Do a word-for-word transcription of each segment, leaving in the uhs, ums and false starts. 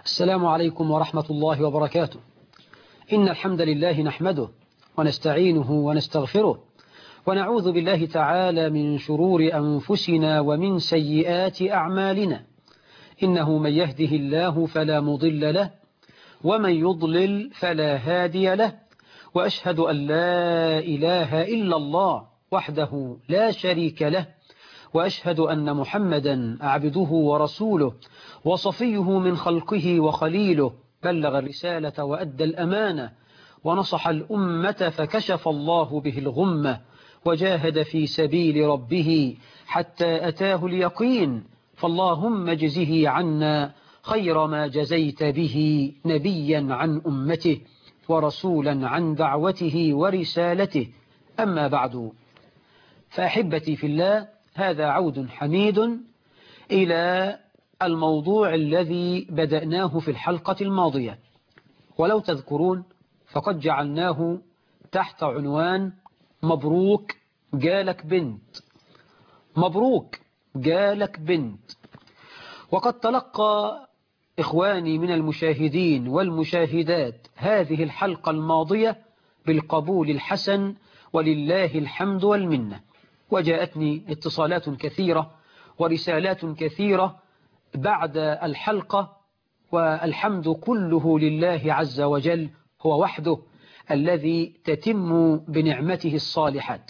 السلام عليكم ورحمة الله وبركاته. إن الحمد لله نحمده ونستعينه ونستغفره ونعوذ بالله تعالى من شرور أنفسنا ومن سيئات أعمالنا. إنه من يهده الله فلا مضل له ومن يضلل فلا هادي له، وأشهد أن لا إله إلا الله وحده لا شريك له، وأشهد أن محمدا عبده ورسوله وصفيه من خلقه وخليله، بلغ الرسالة وأدى الأمانة ونصح الأمة فكشف الله به الغمة، وجاهد في سبيل ربه حتى أتاه اليقين. فاللهم اجزه عنا خير ما جزيت به نبيا عن أمته ورسولا عن دعوته ورسالته. أما بعد، فأحبتي في الله، هذا عود حميد إلى الموضوع الذي بدأناه في الحلقة الماضية، ولو تذكرون فقد جعلناه تحت عنوان مبروك جالك بنت. مبروك جالك بنت. وقد تلقى إخواني من المشاهدين والمشاهدات هذه الحلقة الماضية بالقبول الحسن ولله الحمد والمنة، وجاءتني اتصالات كثيرة ورسالات كثيرة بعد الحلقة، والحمد كله لله عز وجل، هو وحده الذي تتم بنعمته الصالحات.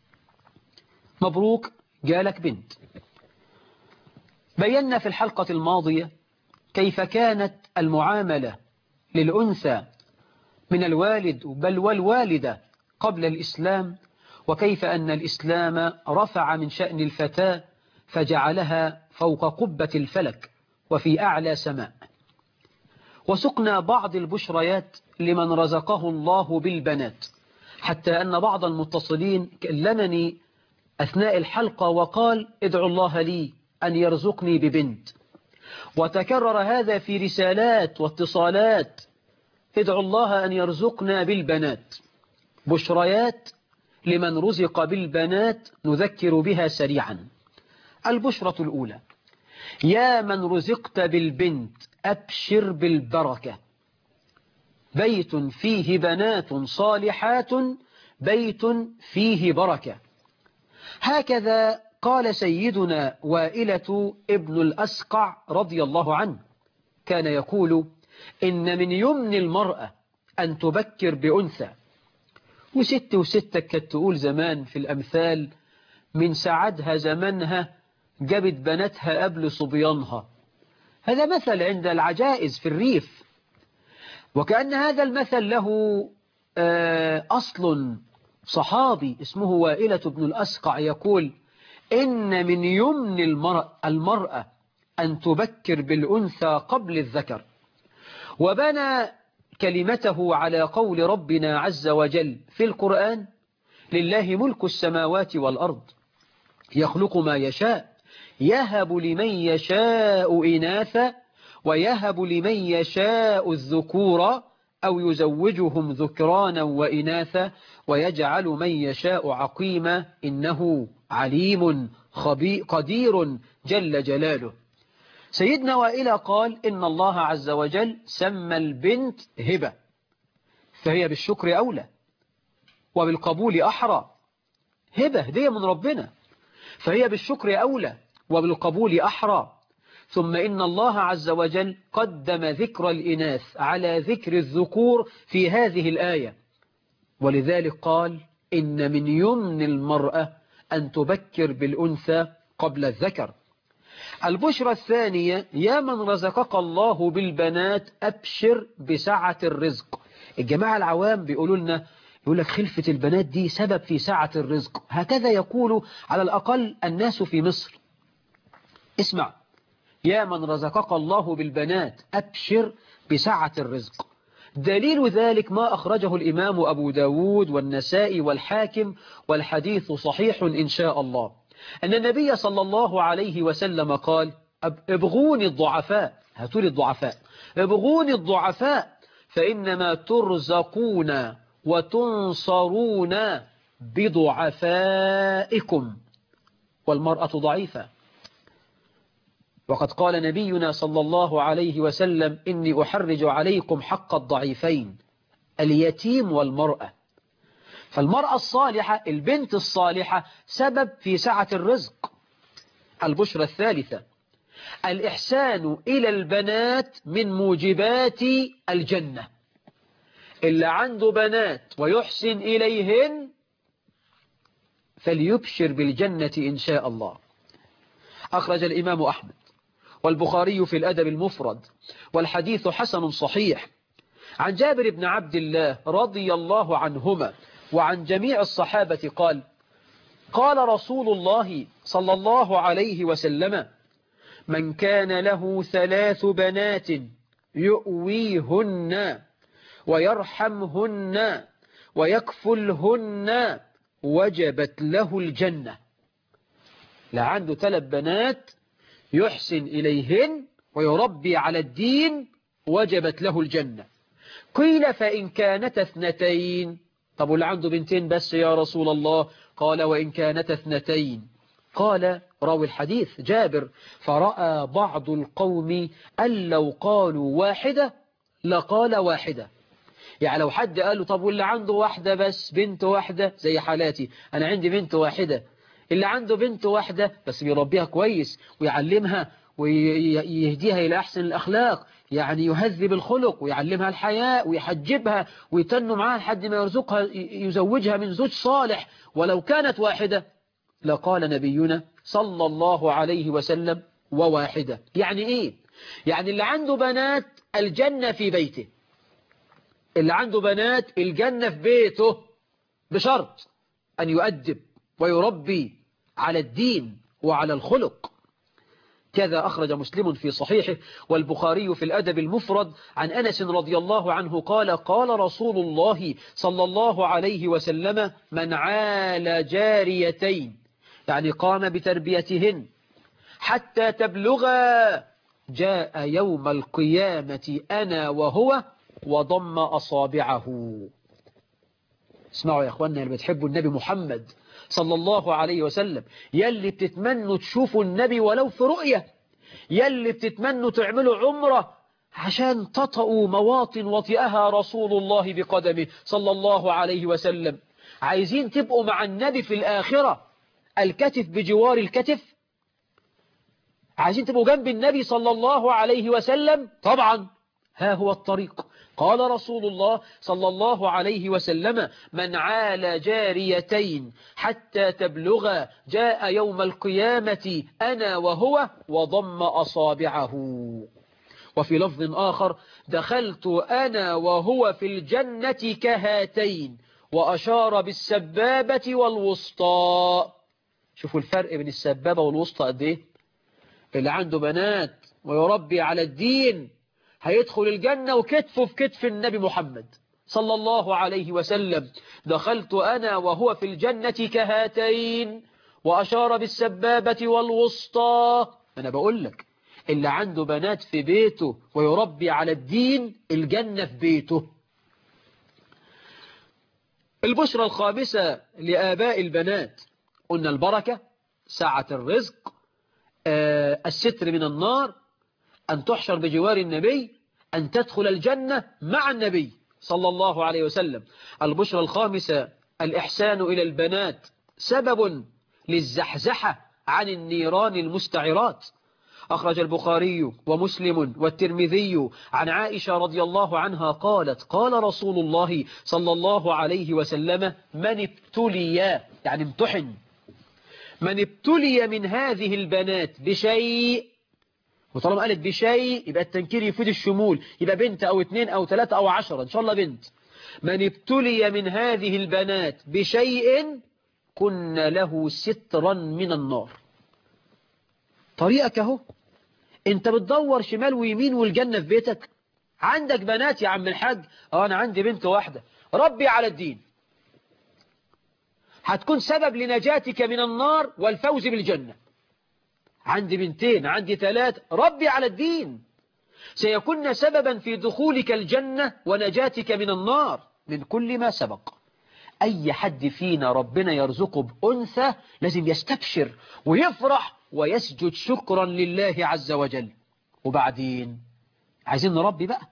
مبروك جالك بنت. بينا في الحلقة الماضية كيف كانت المعاملة للأنثى من الوالد بل والوالدة قبل الإسلام، وكيف أن الإسلام رفع من شأن الفتاة فجعلها فوق قبة الفلك وفي أعلى سماء. وسقنا بعض البشريات لمن رزقه الله بالبنات، حتى أن بعض المتصلين كلمني أثناء الحلقة وقال: ادعو الله لي أن يرزقني ببنت. وتكرر هذا في رسالات واتصالات: ادعو الله أن يرزقنا بالبنات. بشريات لمن رزق بالبنات نذكر بها سريعا. البشرة الأولى: يا من رزقت بالبنت أبشر بالبركة. بيت فيه بنات صالحات بيت فيه بركة. هكذا قال سيدنا وائلة ابن الأسقع رضي الله عنه، كان يقول: إن من يمن المرأة أن تبكر بأنثى. وست وستك كانت تقول زمان في الأمثال: من سعدها زمنها جابت بناتها قبل صبيانها. هذا مثل عند العجائز في الريف، وكأن هذا المثل له أصل صحابي اسمه وائلة بن الأسقع، يقول: إن من يمن المرأة, المرأة أن تبكر بالأنثى قبل الذكر. وبنى كلمته على قول ربنا عز وجل في القرآن: لله ملك السماوات والأرض يخلق ما يشاء يهب لمن يشاء إناثا ويهب لمن يشاء الذكور أو يزوجهم ذكرانا وإناثا ويجعل من يشاء عقيما إنه عليم خبير قدير جل جلاله. سيدنا وائلة قال: إن الله عز وجل سمى البنت هبة، فهي بالشكر أولى وبالقبول أحرى. هبة هدية من ربنا، فهي بالشكر أولى وبالقبول أحرى. ثم إن الله عز وجل قدم ذكر الإناث على ذكر الذكور في هذه الآية، ولذلك قال: إن من يمن المرأة أن تبكر بالأنثى قبل الذكر. البشرى الثانية: يا من رزقك الله بالبنات أبشر بسعة الرزق. الجماعة العوام بيقولوا لنا، يقول لك خلفة البنات دي سبب في سعة الرزق. هكذا يقول على الأقل الناس في مصر. اسمع: يا من رزقك الله بالبنات أبشر بسعة الرزق. دليل ذلك ما أخرجه الإمام أبو داود والنسائي والحاكم، والحديث صحيح إن شاء الله، أن النبي صلى الله عليه وسلم قال: ابغوني الضعفاء، هاتوا الضعفاء، ابغوني الضعفاء فإنما ترزقون وتنصرون بضعفائكم. والمرأة ضعيفة. وقد قال نبينا صلى الله عليه وسلم إني أحرج عليكم حق الضعيفين اليتيم والمرأة. فالمرأة الصالحة البنت الصالحة سبب في سعة الرزق. البشرى الثالثة الإحسان إلى البنات من موجبات الجنة. اللي عنده بنات ويحسن إليهن فليبشر بالجنة إن شاء الله. أخرج الإمام أحمد والبخاري في الأدب المفرد والحديث حسن صحيح عن جابر بن عبد الله رضي الله عنهما وعن جميع الصحابة قال قال رسول الله صلى الله عليه وسلم من كان له ثلاث بنات يؤويهن ويرحمهن ويكفلهن وجبت له الجنة. لا عنده ثلاث بنات يحسن إليهن ويربي على الدين وجبت له الجنة. قيل فإن كانت اثنتين، طب واللي عنده بنتين بس يا رسول الله؟ قال وإن كانت اثنتين. قال راوي الحديث جابر فرأى بعض القوم أن لو قالوا واحدة لقال واحدة. يعني لو حد قال له طب واللي عنده واحدة بس بنت واحدة زي حالاتي أنا عندي بنت واحدة، اللي عنده بنت واحدة بس بيربيها كويس ويعلمها ويهديها إلى أحسن الأخلاق، يعني يهذب الخلق ويعلمها الحياء ويحجبها ويتنوا معها لحد ما يرزقها يزوجها من زوج صالح ولو كانت واحدة لقال نبينا صلى الله عليه وسلم وواحدة. يعني إيه؟ يعني اللي عنده بنات الجنة في بيته، اللي عنده بنات الجنة في بيته بشرط أن يؤدب ويربي على الدين وعلى الخلق. كذا أخرج مسلم في صحيحه والبخاري في الأدب المفرد عن أنس رضي الله عنه قال قال رسول الله صلى الله عليه وسلم من عال جاريتين، يعني قام بتربيتهن حتى تبلغا جاء يوم القيامة أنا وهو وضم أصابعه. اسمعوا يا أخواننا اللي بتحبوا النبي محمد صلى الله عليه وسلم، يلي بتتمنوا تشوفوا النبي ولو في رؤية، يلي بتتمنوا تعملوا عمرة عشان تطأوا مواطن وطئها رسول الله بقدمه صلى الله عليه وسلم، عايزين تبقوا مع النبي في الآخرة الكتف بجوار الكتف، عايزين تبقوا جنب النبي صلى الله عليه وسلم، طبعا ها هو الطريق. قال رسول الله صلى الله عليه وسلم من عال جاريتين حتى تبلغا جاء يوم القيامة أنا وهو وضم أصابعه. وفي لفظ آخر دخلت أنا وهو في الجنة كهاتين وأشار بالسبابة والوسطى. شوفوا الفرق بين السبابة والوسطى قد إيه؟ اللي عنده بنات ويربي على الدين هيدخل الجنة وكتفه في كتف النبي محمد صلى الله عليه وسلم. دخلت أنا وهو في الجنة كهاتين وأشار بالسبابة والوسطى. أنا بقول لك اللي عنده بنات في بيته ويربي على الدين الجنة في بيته. البشرى الخامسة لآباء البنات قلنا البركة، سعة الرزق، آه الستر من النار، أن تحشر بجوار النبي، أن تدخل الجنة مع النبي صلى الله عليه وسلم. البشرى الخامسة الإحسان إلى البنات سبب للزحزحة عن النيران المستعرات. أخرج البخاري ومسلم والترمذي عن عائشة رضي الله عنها قالت قال رسول الله صلى الله عليه وسلم من ابتلي يعني امتحن من ابتلي من هذه البنات بشيء، وطالما قالت بشيء يبقى التنكير يفيد الشمول، يبقى بنت أو اثنين أو ثلاثة أو عشرة إن شاء الله بنت. من ابتلي من هذه البنات بشيء كن له سترا من النار. طريقك اهو، انت بتدور شمال ويمين والجنة في بيتك. عندك بنات يا عم الحاج، اه انا عندي بنت واحدة، ربي على الدين، هتكون سبب لنجاتك من النار والفوز بالجنة. عندي بنتين، عندي ثلاث، ربي على الدين، سيكون سببا في دخولك الجنة ونجاتك من النار. من كل ما سبق أي حد فينا ربنا يرزقه بأنثى لازم يستبشر ويفرح ويسجد شكرا لله عز وجل. وبعدين عايزين نربي بقى.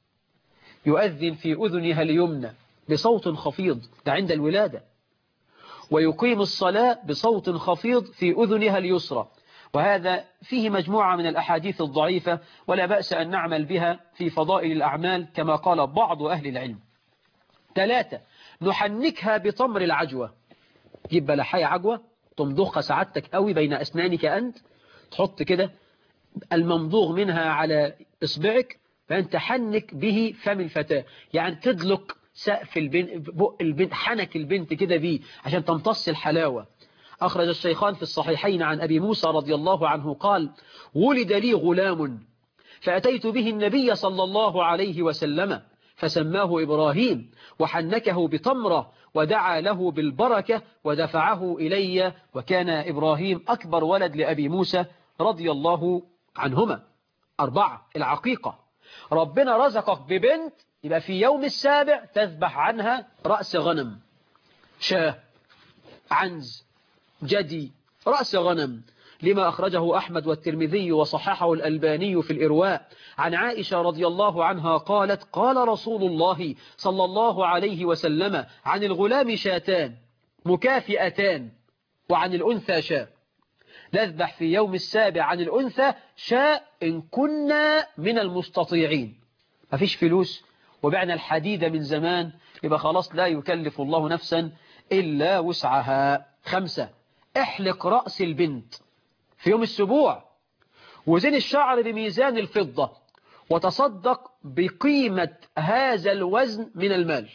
يؤذن في أذنها اليمنى بصوت خفيض، ده عند الولادة، ويقيم الصلاة بصوت خفيض في أذنها اليسرى. وهذا فيه مجموعة من الأحاديث الضعيفة، ولا بأس أن نعمل بها في فضائل الأعمال كما قال بعض أهل العلم. ثلاثة، نحنكها بتمر العجوة. جيب بلحية عجوة تمضخها سعادتك قوي بين أسنانك أنت، تحط كده الممضوغ منها على إصبعك، فأنت تحنك به فم الفتاة، يعني تدلك سقف البنت، بق البنت، حنك البنت كده بيه عشان تمتص الحلاوة. أخرج الشيخان في الصحيحين عن أبي موسى رضي الله عنه قال: ولد لي غلام فأتيت به النبي صلى الله عليه وسلم فسماه إبراهيم وحنكه بتمرة ودعا له بالبركة ودفعه إلي، وكان إبراهيم أكبر ولد لأبي موسى رضي الله عنهما. أربعة، العقيقة. ربنا رزقك ببنت، يبقى في يوم السابع تذبح عنها رأس غنم، شاه، عنز، جدي، رأس غنم، لما أخرجه أحمد والترمذي وصححه الألباني في الإرواء عن عائشة رضي الله عنها قالت: قال رسول الله صلى الله عليه وسلم عن الغلام شاتان مكافئتان وعن الأنثى شاء. نذبح في يوم السابع عن الأنثى شاء إن كنا من المستطيعين. مفيش فلوس وبعنا الحديد من زمان، يبقى خلاص لا يكلف الله نفسا إلا وسعها. خمسة، احلق رأس البنت في يوم السبوع، وزن الشعر بميزان الفضة، وتصدق بقيمة هذا الوزن من المال.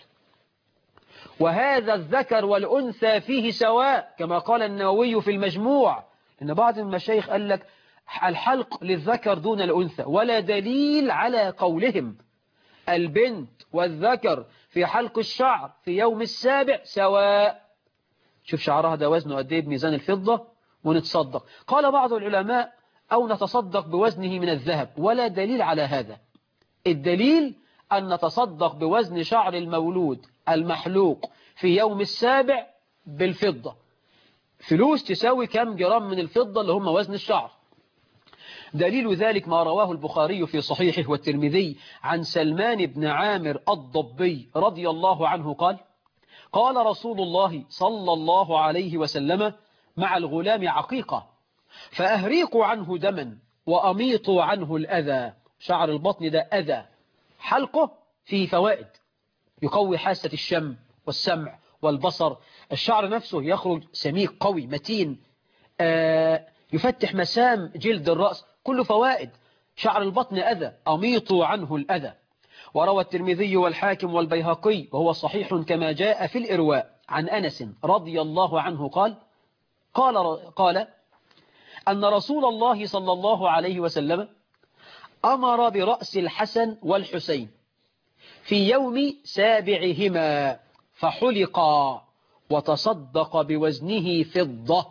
وهذا الذكر والأنثى فيه سواء كما قال النووي في المجموع، إن بعض المشايخ قال لك الحلق للذكر دون الأنثى، ولا دليل على قولهم. البنت والذكر في حلق الشعر في يوم السابع سواء. شوف شعرها ده وزنه قد ايه بميزان الفضة ونتصدق. قال بعض العلماء: أو نتصدق بوزنه من الذهب، ولا دليل على هذا. الدليل أن نتصدق بوزن شعر المولود المحلوق في يوم السابع بالفضة. فلوس تساوي كم جرام من الفضة اللي هم وزن الشعر. دليل ذلك ما رواه البخاري في صحيحه والترمذي عن سلمان بن عامر الضبي رضي الله عنه قال: قال رسول الله صلى الله عليه وسلم: مع الغلام عقيقة، فأهريقوا عنه دما وأميطوا عنه الأذى. شعر البطن ده أذى، حلقه فيه فوائد، يقوي حاسة الشم والسمع والبصر. الشعر نفسه يخرج سميك قوي متين، آه يفتح مسام جلد الرأس، كله فوائد. شعر البطن أذى، أميطوا عنه الأذى. وروى الترمذي والحاكم والبيهقي وهو صحيح كما جاء في الإرواء عن أنس رضي الله عنه قال قال قال أن رسول الله صلى الله عليه وسلم أمر برأس الحسن والحسين في يوم سابعهما فحلقا، وتصدق بوزنه فضة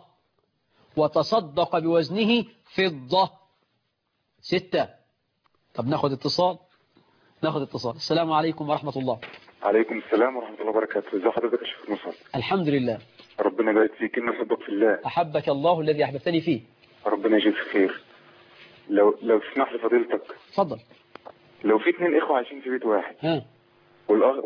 وتصدق بوزنه فضة. ستة. طب ناخد اتصال ناخد اتصال السلام عليكم ورحمة الله. عليكم السلام ورحمة الله وبركاته. ازي حضرتك يا شيخ مصعب؟ الحمد لله. ربنا يبارك فيك، إني أحبك في الله. أحبك الله الذي أحببتني فيه. ربنا يجزيك خير. لو لو تسمح لي فضيلتك. اتفضل. لو في اثنين إخوة عايشين في بيت واحد، ها، والأخ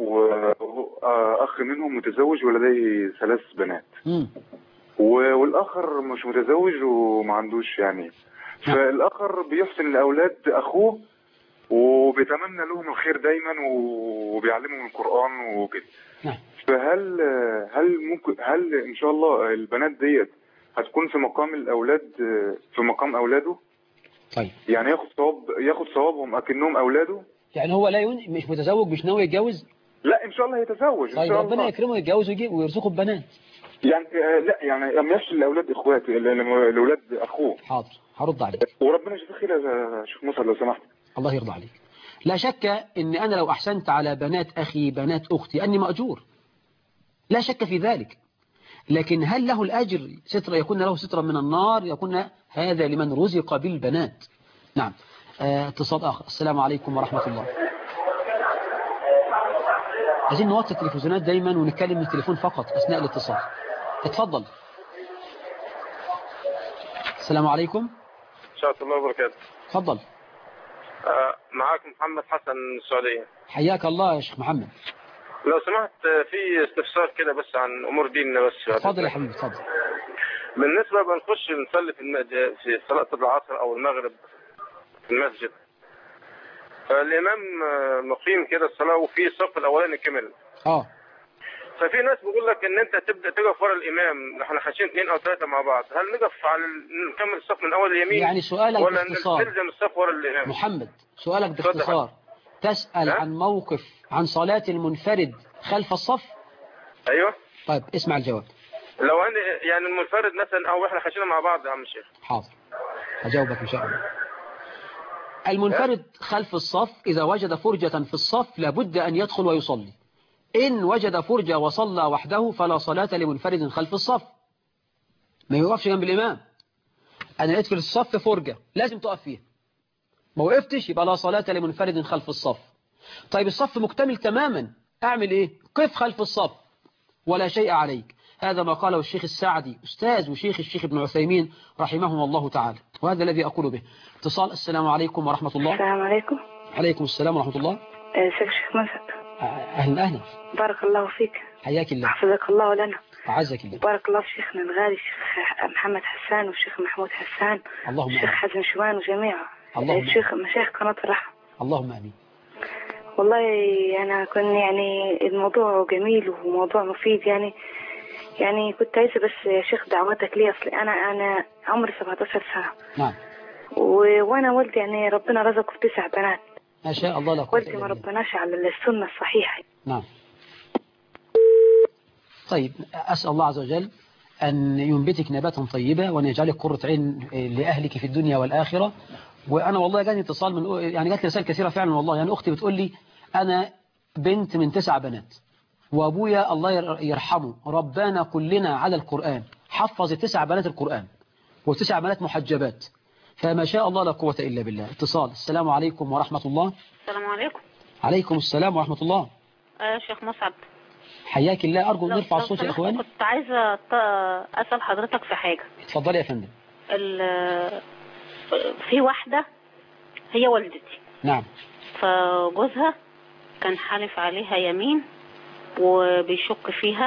وأخ منهم متزوج ولديه ثلاث بنات، امم والآخر مش متزوج وما عندوش يعني، فالآخر بيحسن لأولاد أخوه وبيتمنى لهم الخير دايما وبيعلمهم القرآن وكده. نعم. فهل هل ممكن هل إن شاء الله البنات ديت هتكون في مقام الأولاد، في مقام أولاده؟ طيب. يعني ياخد ثواب ياخد ثوابهم أكنهم أولاده؟ يعني هو لا يون... مش متزوج، مش ناوي يتجوز؟ لا إن شاء الله يتزوج إن طيب شاء ربنا الله. يكرمه يتجوز ويجيب ويرزقه ببنات. يعني لا يعني لما يفصل لأولاد إخواتي لأولاد أخوه. حاضر هرد عليك. وربنا يجزيك خير يا شيخ مصعب لو سمحت. الله يرضى عليك. لا شك ان انا لو احسنت على بنات اخي بنات اختي اني مأجور، لا شك في ذلك. لكن هل له الأجر ستر يكون له سترا من النار؟ يكون هذا لمن رزق بالبنات. نعم. اه اتصال آخر. السلام عليكم ورحمة الله. عايزين نوطي التلفزيونات دايما ونتكلم من التليفون فقط أثناء الاتصال. اتفضل. السلام عليكم. ورحمة الله وبركاته. تفضل. آه معاكم محمد حسن من السعودية. حياك الله يا شيخ محمد. لو سمحت في استفسار كده بس عن أمور ديننا بس. تفضل يا حبيبي تفضل. بالنسبة بنخش نصلي في المسجد في صلاة العصر أو المغرب في المسجد، فالإمام مقيم كده الصلاة وفي الصف الأولاني كمل. اه ففي ناس بيقول لك ان انت تبدا تقف ورا الامام، احنا خاشين اثنين او ثلاثه مع بعض، هل نقف على نكمل الصف من اول اليمين يعني سؤالك ولا باختصار نلزم الصف ورا الامام؟ محمد سؤالك باختصار تسأل ها؟ عن موقف عن صلاة المنفرد خلف الصف؟ ايوه. طيب اسمع الجواب. لو انا يعني المنفرد مثلا او احنا خاشين مع بعض يا عم الشيخ. حاضر هجاوبك ان شاء الله. المنفرد خلف الصف إذا وجد فرجة في الصف لابد أن يدخل ويصلي. إن وجد فرجة وصلى وحده فلا صلاة لمنفرد خلف الصف، ما يوقفش جنب الإمام. أنا لقيت في الصف فرجة لازم تقف فيها، ما وقفتش يبقى لا صلاة لمنفرد خلف الصف. طيب الصف مكتمل تماما، أعمل إيه؟ قف خلف الصف ولا شيء عليك. هذا ما قاله الشيخ السعدي أستاذ وشيخ الشيخ ابن عثيمين رحمهم الله تعالى، وهذا الذي أقول به. اتصال. السلام عليكم ورحمة الله. السلام عليكم. عليكم السلام ورحمة الله. شيخ شيخ مسعد. أهلا أهلا. بارك الله فيك. حياك الله. حفظك الله ولنا. أعزك الله. بارك الله في شيخنا الغالي الشيخ محمد حسان والشيخ محمود حسان. اللهم الشيخ حسن شوان وجميع الشيخ مشايخ قناة الرحمة. اللهم آمين. والله أنا كنت يعني الموضوع جميل وموضوع مفيد، يعني يعني كنت عايزة بس يا شيخ دعوتك لي. أصل أنا أنا عمري سبعة عشر سنة. نعم. وأنا والدي يعني ربنا رزقه بتسع بنات. ما شاء الله. لك والدي ما ربناش على السنة الصحيحة. نعم. طيب أسأل الله عز وجل أن ينبتك نباتا طيبة وأن يجعلك قرة عين لأهلك في الدنيا والآخرة. وأنا والله جاني اتصال من يعني جات لي رسائل كثيرة فعلا والله. يعني أختي بتقول لي أنا بنت من تسع بنات وأبويا الله يرحمه ربنا كلنا على القرآن، حفظ تسع بنات القرآن وتسع بنات محجبات، فما شاء الله لا قوة إلا بالله. اتصال. السلام عليكم ورحمة الله. السلام عليكم. عليكم السلام ورحمة الله. آه شيخ مسعد. حياك الله. أرجو نرفع الصوت يا إخواني. كنت عايزة أسأل حضرتك في حاجة. اتفضلي يا فندم. في واحدة هي والدتي. نعم. فجوزها كان حالف عليها يمين وبيشك فيها،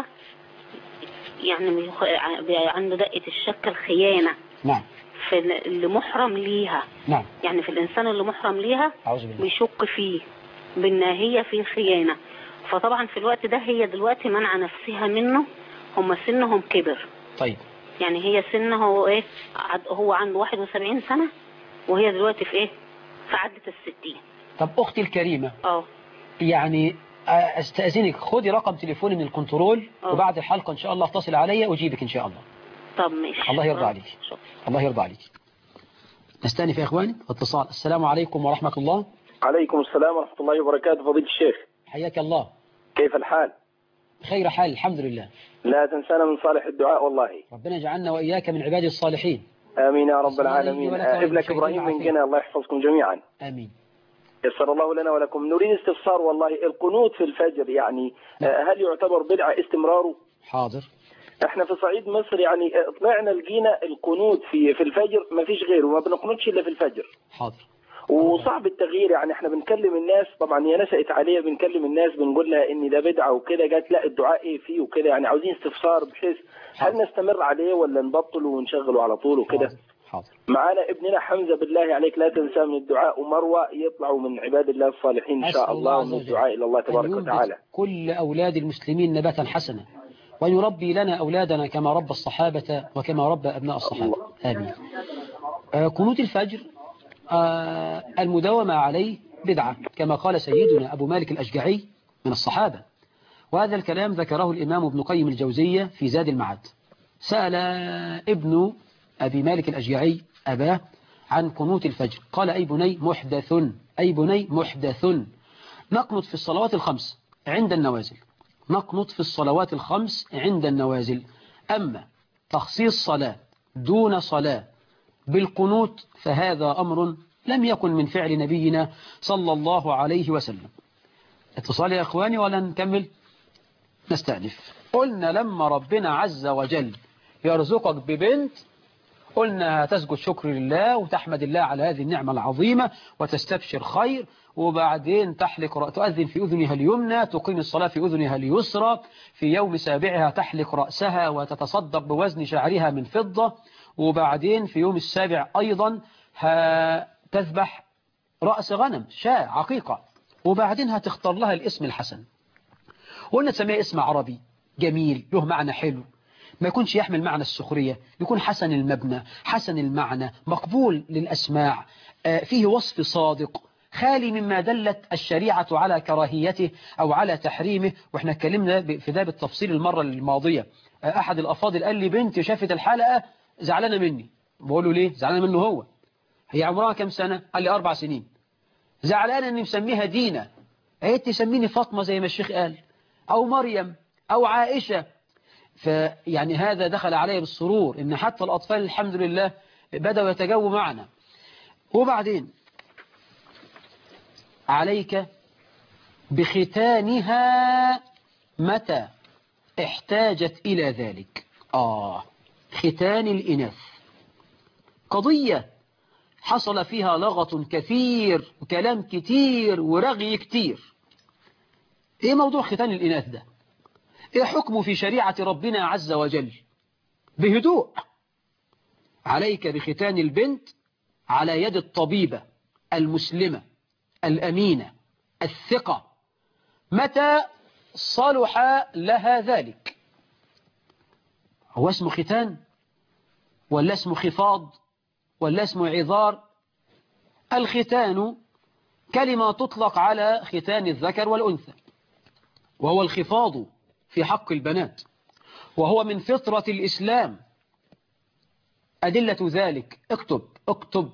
يعني عنده دقة الشك الخيانة. نعم. في اللي محرم ليها. نعم. يعني في الإنسان اللي محرم ليها بيشك فيه بأن هي في خيانة. فطبعا في الوقت ده هي دلوقتي منع نفسها منه، هم سنهم كبر. طيب. يعني هي سنه هو ايه، هو عنده واحد وسبعين سنة وهي دلوقتي في ايه، في عدة الستين. طب أختي الكريمة. اه يعني استأذنك خدي رقم تليفوني من الكنترول أوه. وبعد الحلقة إن شاء الله اتصل عليا وأجيبك إن شاء الله. طب ماشي. الله يرضى عليك. الله يرضى عليك. نستأنف يا إخواني اتصال. السلام عليكم ورحمة الله. عليكم السلام ورحمة الله وبركاته. فضيلة الشيخ حياك الله. كيف الحال؟ خير حال الحمد لله. لا تنسانا من صالح الدعاء والله. ربنا يجعلنا وإياك من عباد الصالحين. آمين يا رب العالمين. ابنك إبراهيم من جنة الله يحفظكم جميعا. آمين. يسر الله لنا ولكم. نريد استفسار والله. القنوت في الفجر يعني لا. هل يعتبر بدعة استمراره؟ حاضر. احنا في صعيد مصر يعني طلعنا لقينا القنوت في في الفجر ما فيش غيره، ما بنقنطش الا في الفجر. حاضر. وصعب التغيير. يعني احنا بنكلم الناس، طبعا هي نسأت عليها، بنكلم الناس بنقول لها ان ده بدعه وكده، قالت لا الدعاء ايه فيه وكده. يعني عاوزين استفسار بحيث هل نستمر عليه ولا نبطله ونشغله على طول وكده. حاضر. معانا ابننا حمزه بالله عليك لا تنسى من الدعاء، ومروه يطلعوا من عباد الله الصالحين ان شاء الله، ومن الدعاء الى الله تبارك وتعالى. كل اولاد المسلمين نباتا حسنا، وأن يربي لنا أولادنا كما ربى الصحابة وكما ربى أبناء الصحابة. آمين. آه قنوت الفجر آه المداومة عليه بدعة كما قال سيدنا أبو مالك الأشجعي من الصحابة، وهذا الكلام ذكره الإمام ابن قيم الجوزية في زاد المعاد. سأل ابن أبي مالك الأشجعي أباه عن قنوت الفجر، قال أي بني محدث، أي بني محدث. نقنط في الصلوات الخمس عند النوازل، نقنط في الصلوات الخمس عند النوازل. أما تخصيص صلاة دون صلاة بالقنوت فهذا أمر لم يكن من فعل نبينا صلى الله عليه وسلم. اتصال يا أخواني ولا نكمل؟ نستأنف. قلنا لما ربنا عز وجل يرزقك ببنت قلنا تسجد شكر لله وتحمد الله على هذه النعمة العظيمة وتستبشر خير، وبعدين تحلق تؤذن في أذنها اليمنى، تقيم الصلاة في أذنها اليسرى، في يوم سابعها تحلق رأسها وتتصدق بوزن شعرها من فضة، وبعدين في يوم السابع أيضا تذبح رأس غنم شاة عقيقة، وبعدين هتختار لها الاسم الحسن. قلنا تسميها اسم عربي جميل له معنى حلو، ما يكونش يحمل معنى السخرية، يكون حسن المبنى حسن المعنى مقبول للأسماع، فيه وصف صادق خالي مما دلت الشريعة على كراهيته أو على تحريمه. وإحنا اتكلمنا في ده بالتفصيل المرة الماضية. أحد الأفاضل قال لي بنتي شافت الحلقة زعلانة مني. بقول له ليه؟ زعلانة منه هو. هي عمرها كم سنة؟ قال لي أربع سنين. زعلانة أني مسميها دينا، قالت تسميني فاطمة زي ما الشيخ قال، أو مريم أو عائشة. فيعني هذا دخل عليه بالسرور إن حتى الأطفال الحمد لله بدأوا يتجاوبوا معنا. وبعدين عليك بختانها متى احتاجت إلى ذلك. آه ختان الإناث قضية حصل فيها لغط كثير وكلام كتير ورغي كتير. إيه موضوع ختان الإناث ده؟ إيه حكمه في شريعة ربنا عز وجل؟ بهدوء. عليك بختان البنت على يد الطبيبة المسلمة الأمينة الثقة متى صلح لها ذلك. هو اسمه ختان ولا اسمه خفاض ولا اسمه عذار؟ الختان كلمة تطلق على ختان الذكر والأنثى، وهو الخفاض في حق البنات، وهو من فطرة الإسلام. أدلة ذلك اكتب اكتب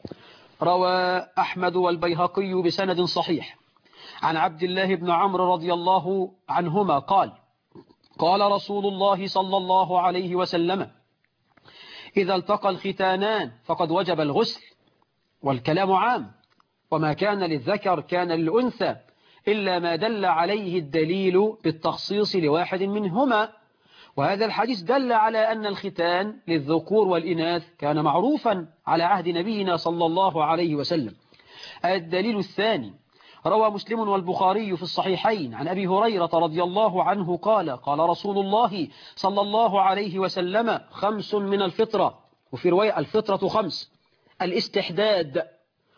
روى أحمد والبيهقي بسند صحيح عن عبد الله بن عمرو رضي الله عنهما قال قال رسول الله صلى الله عليه وسلم إذا التقى الختانان فقد وجب الغسل. والكلام عام، وما كان للذكر كان للأنثى إلا ما دل عليه الدليل بالتخصيص لواحد منهما. وهذا الحديث دل على أن الختان للذكور والإناث كان معروفا على عهد نبينا صلى الله عليه وسلم. الدليل الثاني روى مسلم والبخاري في الصحيحين عن أبي هريرة رضي الله عنه قال قال رسول الله صلى الله عليه وسلم خمس من الفطرة، وفي رواية الفطرة خمس: الاستحداد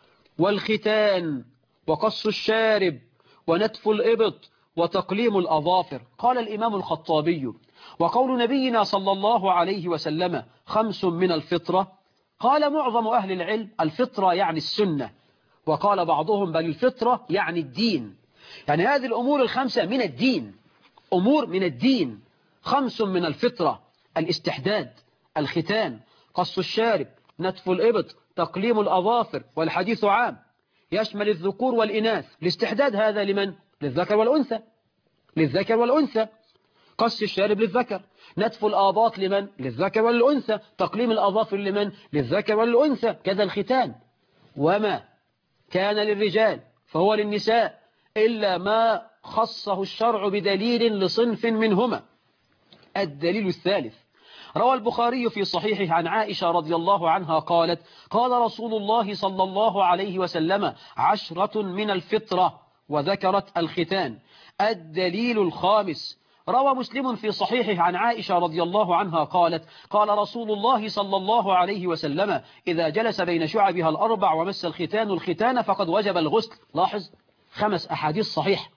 والختان وقص الشارب ونتف الإبط وتقليم الأظافر. قال الإمام الخطابي وقول نبينا صلى الله عليه وسلم خمس من الفطرة، قال معظم أهل العلم الفطرة يعني السنة، وقال بعضهم بل الفطرة يعني الدين، يعني هذه الأمور الخمسة من الدين، أمور من الدين. خمس من الفطرة: الاستحداد، الختان، قص الشارب، نتف الإبط، تقليم الأظافر. والحديث عام يشمل الذكور والإناث. الاستحداد هذا لمن؟ للذكر والأنثى، للذكر والأنثى. قص الشارب للذكر، نتف الآباط لمن؟ للذكر والأنثى، تقليم الأظافر لمن؟ للذكر والأنثى. كذا الختان. وما كان للرجال فهو للنساء إلا ما خصه الشرع بدليل لصنف منهما. الدليل الثالث روى البخاري في صحيحه عن عائشة رضي الله عنها قالت قال رسول الله صلى الله عليه وسلم عشرة من الفطرة، وذكرت الختان. الدليل الخامس روى مسلم في صحيحه عن عائشة رضي الله عنها قالت قال رسول الله صلى الله عليه وسلم إذا جلس بين شعبها الأربع ومس الختان الختان فقد وجب الغسل. لاحظ خمس أحاديث صحيح.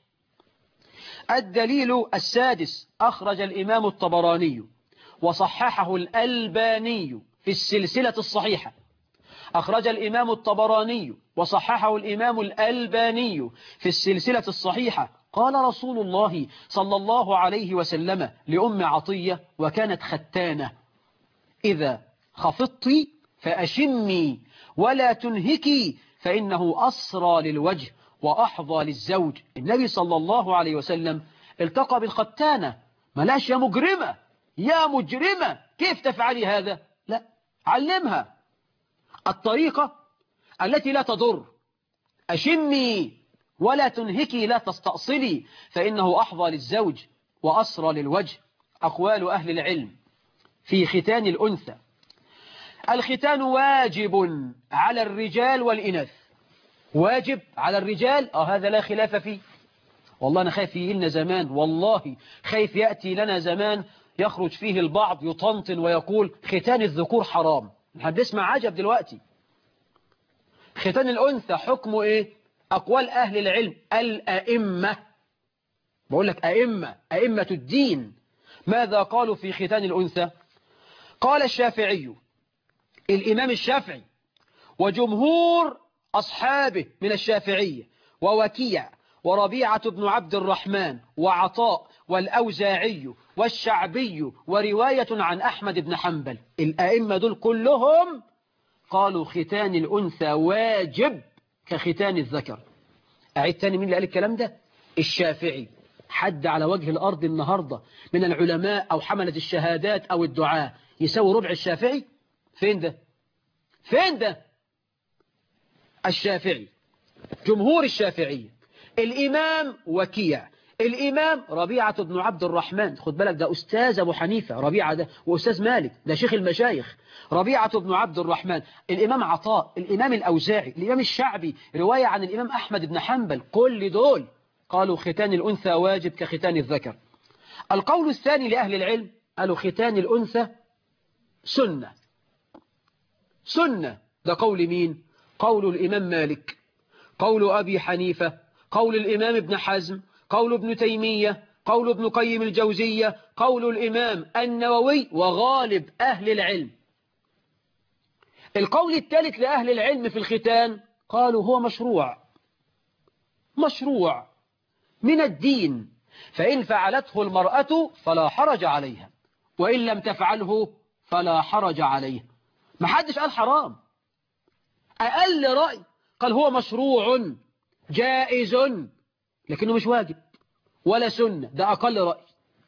الدليل السادس أخرج الإمام الطبراني وصححه الألباني في السلسلة الصحيحة. أخرج الإمام الطبراني وصححه الإمام الألباني في السلسلة الصحيحة قال رسول الله صلى الله عليه وسلم لأم عطية وكانت ختانة إذا خفضت فأشمي ولا تنهكي فإنه أسرى للوجه وأحظى للزوج. النبي صلى الله عليه وسلم التقى بالختانة. ملاش يا مجرمة يا مجرمة كيف تفعلي هذا؟ لا، علمها الطريقة التي لا تضر. أشمي ولا تنهكي لا تستأصلي فإنه أحظى للزوج وأسرى للوجه. أقوال أهل العلم في ختان الأنثى: الختان واجب على الرجال والإناث. واجب على الرجال، اه هذا لا خلاف فيه. والله أنا خايف يجي لنا زمان، والله خايف يأتي لنا زمان يخرج فيه البعض يطنطن ويقول ختان الذكور حرام. نحن بنسمع عجب دلوقتي. ختان الأنثى حكمه إيه؟ أقوال أهل العلم الأئمة، بقول لك أئمة، أئمة الدين، ماذا قالوا في ختان الأنثى؟ قال الشافعي، الإمام الشافعي وجمهور أصحابه من الشافعية ووكيع وربيعة بن عبد الرحمن وعطاء والأوزاعي والشعبي ورواية عن أحمد بن حنبل، الأئمة دول كلهم قالوا ختان الأنثى واجب كختان الذكر. أعيد تاني، مين اللي قال الكلام ده؟ الشافعي. حد على وجه الأرض النهاردة من العلماء أو حملة الشهادات أو الدعاء يساوي ربع الشافعي؟ فين ده؟ فين ده؟ الشافعي، جمهور الشافعية، الإمام وكيع، الإمام ربيعة بن عبد الرحمن، خد بالك ده أستاذ أبو حنيفة، ربيعة ده وأستاذ مالك، ده شيخ المشايخ، ربيعة بن عبد الرحمن، الإمام عطاء، الإمام الأوزاعي، الإمام الشعبي، رواية عن الإمام أحمد بن حنبل، كل دول قالوا ختان الأنثى واجب كختان الذكر. القول الثاني لأهل العلم قالوا ختان الأنثى سنة. سنة، ده قول مين؟ قول الإمام مالك، قول أبي حنيفة، قول الإمام ابن حزم، قول ابن تيمية، قول ابن قيم الجوزية، قول الإمام النووي وغالب أهل العلم. القول الثالث لأهل العلم في الختان قالوا هو مشروع، مشروع من الدين، فإن فعلته المرأة فلا حرج عليها، وإن لم تفعله فلا حرج عليها. ما حدش قال حرام، أقل رأي قال هو مشروع جائز لكنه مش واجب ولا سنة، ده أقل رأي.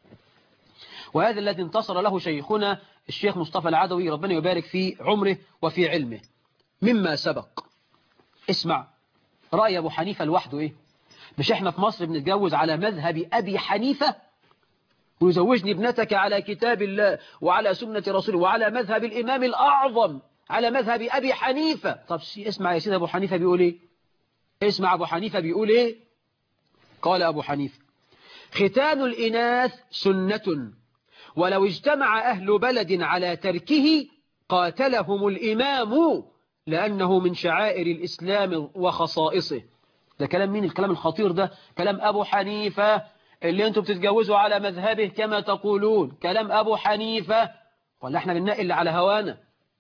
وهذا الذي انتصر له شيخنا الشيخ مصطفى العدوي، ربنا يبارك في عمره وفي علمه. مما سبق اسمع رأي أبو حنيفة لوحده إيه؟ مش إحنا في مصر بنتجوز على مذهب أبي حنيفة، ويزوجني ابنتك على كتاب الله وعلى سنة رسوله وعلى مذهب الإمام الأعظم على مذهب أبي حنيفة. طب اسمع يا سيدي أبو حنيفة بيقول إيه؟ اسمع أبو حنيفة بيقول إيه؟ قال أبو حنيفة: ختان الإناث سنة، ولو اجتمع أهل بلد على تركه قاتلهم الإمام لأنه من شعائر الإسلام وخصائصه. ده كلام مين الكلام الخطير ده؟ كلام أبو حنيفة اللي انتم بتتجوزوا على مذهبه كما تقولون، كلام أبو حنيفة. ولا احنا بننقل على هوانا،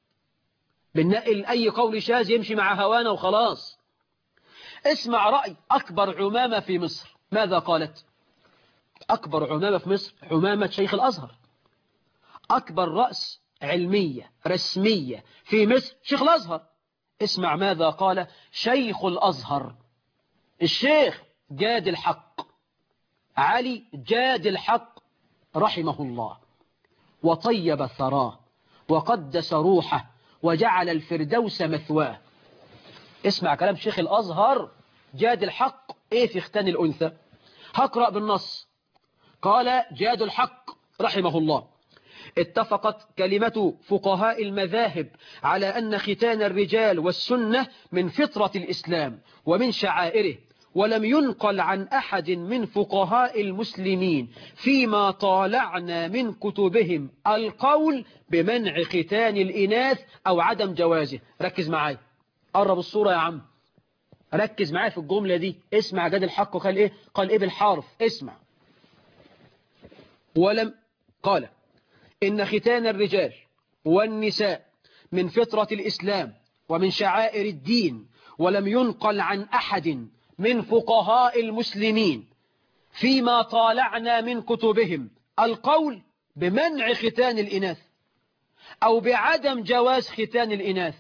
بننقل أي قول شاذ يمشي مع هوانا وخلاص. اسمع رأي أكبر عمامة في مصر ماذا قالت. أكبر عمامة في مصر عمامة شيخ الأزهر، أكبر رأس علمية رسمية في مصر شيخ الأزهر. اسمع ماذا قال شيخ الأزهر، الشيخ جاد الحق، علي جاد الحق رحمه الله، وطيب ثراه وقدس روحه وجعل الفردوس مثواه. اسمع كلام شيخ الأزهر جاد الحق ايه في ختان الأنثى. هقرأ بالنص. قال جاد الحق رحمه الله: اتفقت كلمة فقهاء المذاهب على أن ختان الرجال والسنة من فطرة الإسلام ومن شعائره، ولم ينقل عن أحد من فقهاء المسلمين فيما طالعنا من كتبهم القول بمنع ختان الإناث أو عدم جوازه. ركز معايا، قرب الصورة يا عم، ركز معايا في الجملة دي. اسمع جاد الحق قال إيه؟ قال إيه بالحرف؟ اسمع. ولم قال إن ختان الرجال والنساء من فطرة الإسلام ومن شعائر الدين، ولم ينقل عن أحد من فقهاء المسلمين فيما طالعنا من كتبهم القول بمنع ختان الإناث أو بعدم جواز ختان الإناث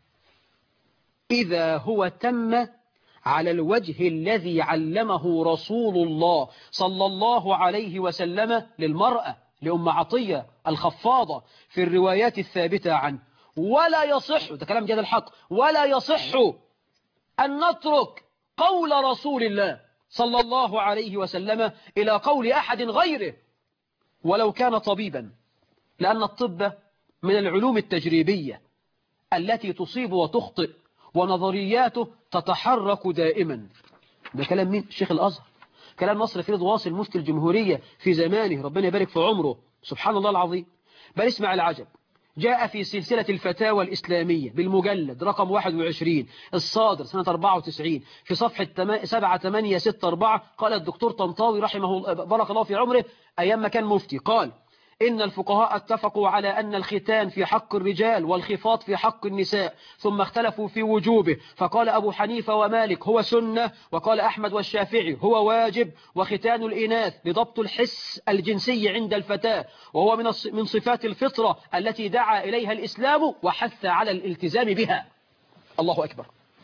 إذا هو تم على الوجه الذي علمه رسول الله صلى الله عليه وسلم للمرأة، لأم عطية الخفاضة في الروايات الثابتة عنه. ولا يصح، ده كلام جاد الحق، ولا يصح أن نترك قول رسول الله صلى الله عليه وسلم إلى قول أحد غيره ولو كان طبيبا، لأن الطب من العلوم التجريبية التي تصيب وتخطئ ونظرياته تتحرك دائما. ده كلام مين؟ شيخ الأزهر، كلام نصر فريد واصل مفتي الجمهورية في زمانه، ربنا يبارك في عمره، سبحان الله العظيم. بل اسمع العجب، جاء في سلسلة الفتاوى الإسلامية بالمجلد رقم واحد وعشرين الصادر سنة أربعة وتسعين في صفحة سبعة ثمانية ستة أربعة، قال الدكتور طنطاوي رحمه الله بارك الله في عمره أيام ما كان مفتي، قال إن الفقهاء اتفقوا على أن الختان في حق الرجال والخفاض في حق النساء، ثم اختلفوا في وجوبه، فقال أبو حنيفة ومالك هو سنة، وقال أحمد والشافعي هو واجب، وختان الإناث لضبط الحس الجنسي عند الفتاة، وهو من من صفات الفطرة التي دعا إليها الإسلام وحث على الالتزام بها. الله أكبر.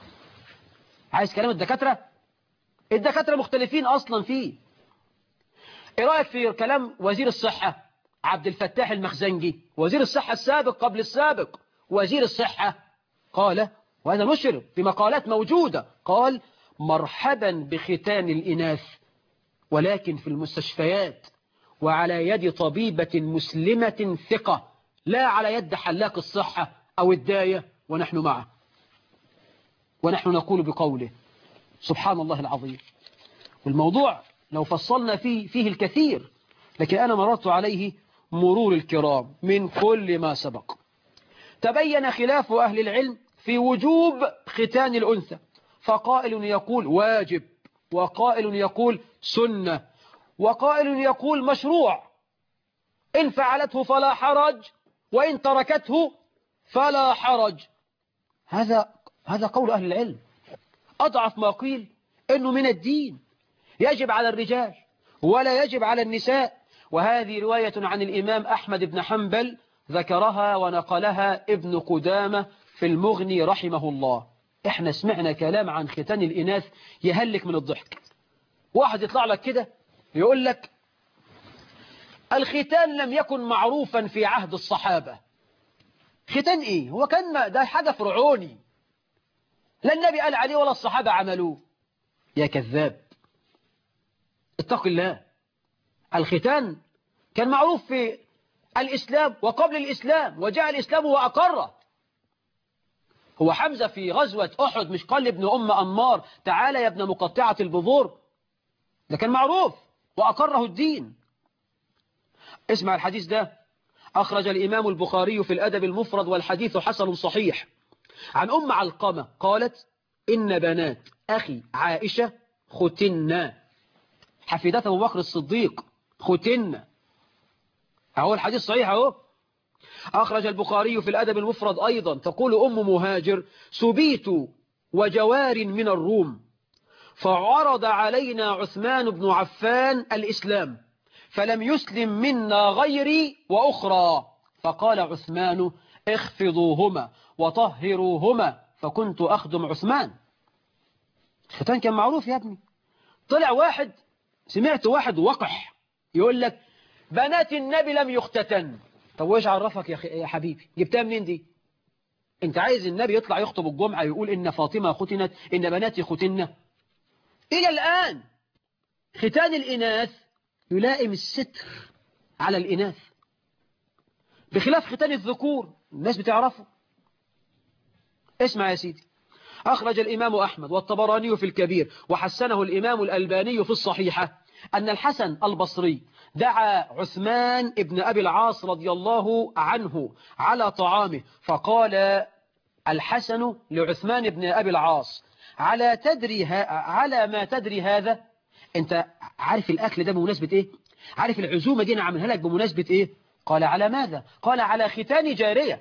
عايز كلام الدكاترة؟ الدكاترة مختلفين أصلا فيه. إيه رأيك في كلام وزير الصحة عبد الفتاح المخزنجي، وزير الصحة السابق قبل السابق، وزير الصحة قال، وهذا نشر في مقالات موجودة، قال مرحبا بختان الإناث ولكن في المستشفيات وعلى يد طبيبة مسلمة ثقة، لا على يد حلاق الصحة أو الداية، ونحن معه ونحن نقول بقوله. سبحان الله العظيم. والموضوع لو فصلنا فيه فيه الكثير، لكن أنا مررت عليه مرور الكرام من كل ما سبق. تبين خلاف أهل العلم في وجوب ختان الأنثى، فقائل يقول واجب، وقائل يقول سنة، وقائل يقول مشروع، إن فعلته فلا حرج وإن تركته فلا حرج. هذا هذا قول أهل العلم. أضعف ما قيل إنه من الدين، يجب على الرجال ولا يجب على النساء، وهذه رواية عن الإمام أحمد بن حنبل ذكرها ونقلها ابن قدامة في المغني رحمه الله. احنا سمعنا كلام عن ختان الإناث يهلك من الضحك. واحد يطلع لك كده يقول لك الختان لم يكن معروفا في عهد الصحابة. ختان ايه؟ هو كان ده حاجة فرعوني، لا النبي قال عليه ولا الصحابة عملوه. يا كذاب، اتق الله. الختان كان معروف في الإسلام وقبل الإسلام، وجاء الإسلام وأقره. هو حمزة في غزوة أحد مش قال لابن أم أنمار تعالى يا ابن مقطعة البذور؟ ده كان معروف وأقره الدين. اسمع الحديث ده، أخرج الإمام البخاري في الأدب المفرد والحديث حسن صحيح عن أم علقمة قالت إن بنات أخي عائشة ختنا، حفيدات أبو بكر الصديق ختنا. أهو الحديث صحيح أهو. أخرج البخاري في الأدب المفرد أيضا تقول أم مهاجر سبيت وجوار من الروم، فعرض علينا عثمان بن عفان الإسلام فلم يسلم منا غيري وأخرى، فقال عثمان اخفضوهما وطهروهما، فكنت أخدم عثمان. الختان كان معروف يا ابني. طلع واحد، سمعت واحد وقح يقول لك بنات النبي لم يختتن. طب وإيش عرفك يا, يا حبيبي؟ جبتها منين دي؟ انت عايز النبي يطلع يخطب الجمعة يقول إن فاطمة ختنت، إن بناتي ختنة؟ إلى الآن ختان الإناث يلائم الستر على الإناث، بخلاف ختان الذكور الناس بتعرفه. اسمع يا سيدي، أخرج الإمام أحمد والطبراني في الكبير وحسنه الإمام الألباني في الصحيحة أن الحسن البصري دعا عثمان ابن أبي العاص رضي الله عنه على طعامه، فقال الحسن لعثمان ابن أبي العاص على تدري على ما تدري هذا؟ انت عارف الأكل ده بمناسبة ايه؟ عارف العزومة دي انا عاملها لك بمناسبة ايه؟ قال على ماذا؟ قال على ختان جارية،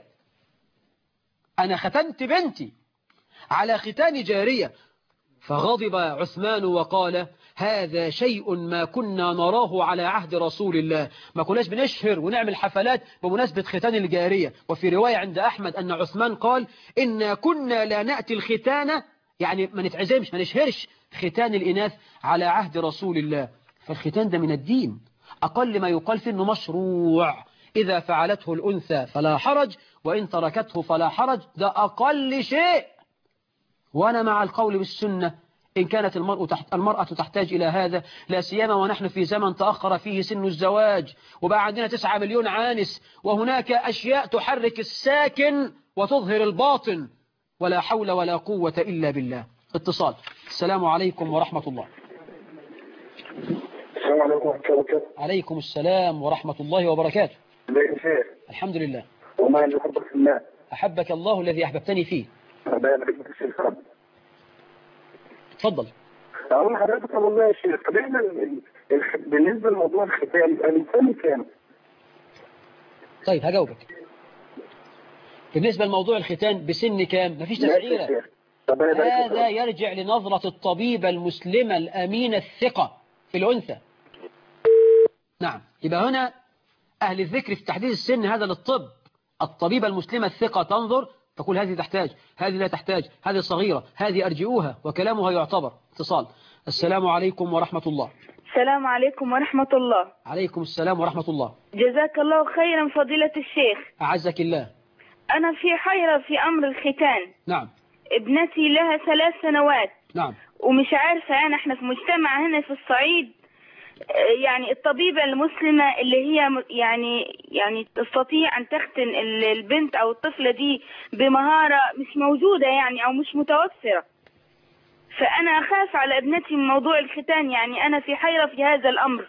انا ختنت بنتي على ختان جارية. فغضب عثمان وقال هذا شيء ما كنا نراه على عهد رسول الله، ما كناش بنشهر ونعمل حفلات بمناسبة ختان الجارية. وفي رواية عند أحمد أن عثمان قال إنا كنا لا نأتي الختان، يعني ما نتعزمش ما نشهرش ختان الإناث على عهد رسول الله. فالختان ده من الدين، أقل ما يقال فيه إنه مشروع، إذا فعلته الأنثى فلا حرج وإن تركته فلا حرج، ده أقل شيء. وأنا مع القول بالسنة إن كانت المرأة تحت المرأة تحتاج إلى هذا، لا سيما ونحن في زمن تأخر فيه سن الزواج، وبقى عندنا تسعة مليون عانس، وهناك أشياء تحرك الساكن وتظهر الباطن، ولا حول ولا قوة إلا بالله. اتصال. السلام عليكم ورحمة الله. السلام عليكم ورحمة الله وبركاته. عليكم السلام ورحمة الله وبركاته. ازيك يا شيخ؟ الحمد لله. والله أنا بحبك في الله. أحبك الله الذي أحببتني فيه. ربنا يبارك فيك يا شيخ. تفضل. أقول لحضرتك والله يا شيخ، طب احنا بالنسبة لموضوع الختان الإنسان كام؟ طيب هجاوبك. بالنسبة لموضوع الختان بسن كام؟ مفيش تسعيرة. هذا يرجع لنظرة الطبيبة المسلمة الأمينة الثقة في الأنثى. نعم، يبقى هنا أهل الذكر في تحديد السن هذا للطب. الطبيبة المسلمة الثقة تنظر تقول هذه تحتاج، هذه لا تحتاج، هذه صغيرة، هذه أرجئوها، وكلامها يعتبر. اتصال. السلام عليكم ورحمة الله. السلام عليكم ورحمة الله. عليكم السلام ورحمة الله. جزاك الله خيرا فضيلة الشيخ. أعزك الله. أنا في حيرة في أمر الختان. نعم. ابنتي لها ثلاث سنوات. نعم. ومش عارفة أنا، احنا في مجتمع هنا في الصعيد، يعني الطبيبة المسلمة اللي هي يعني يعني تستطيع أن تختن البنت أو الطفلة دي بمهارة مش موجودة يعني أو مش متوفرة. فأنا أخاف على ابنتي من موضوع الختان، يعني أنا في حيرة في هذا الأمر.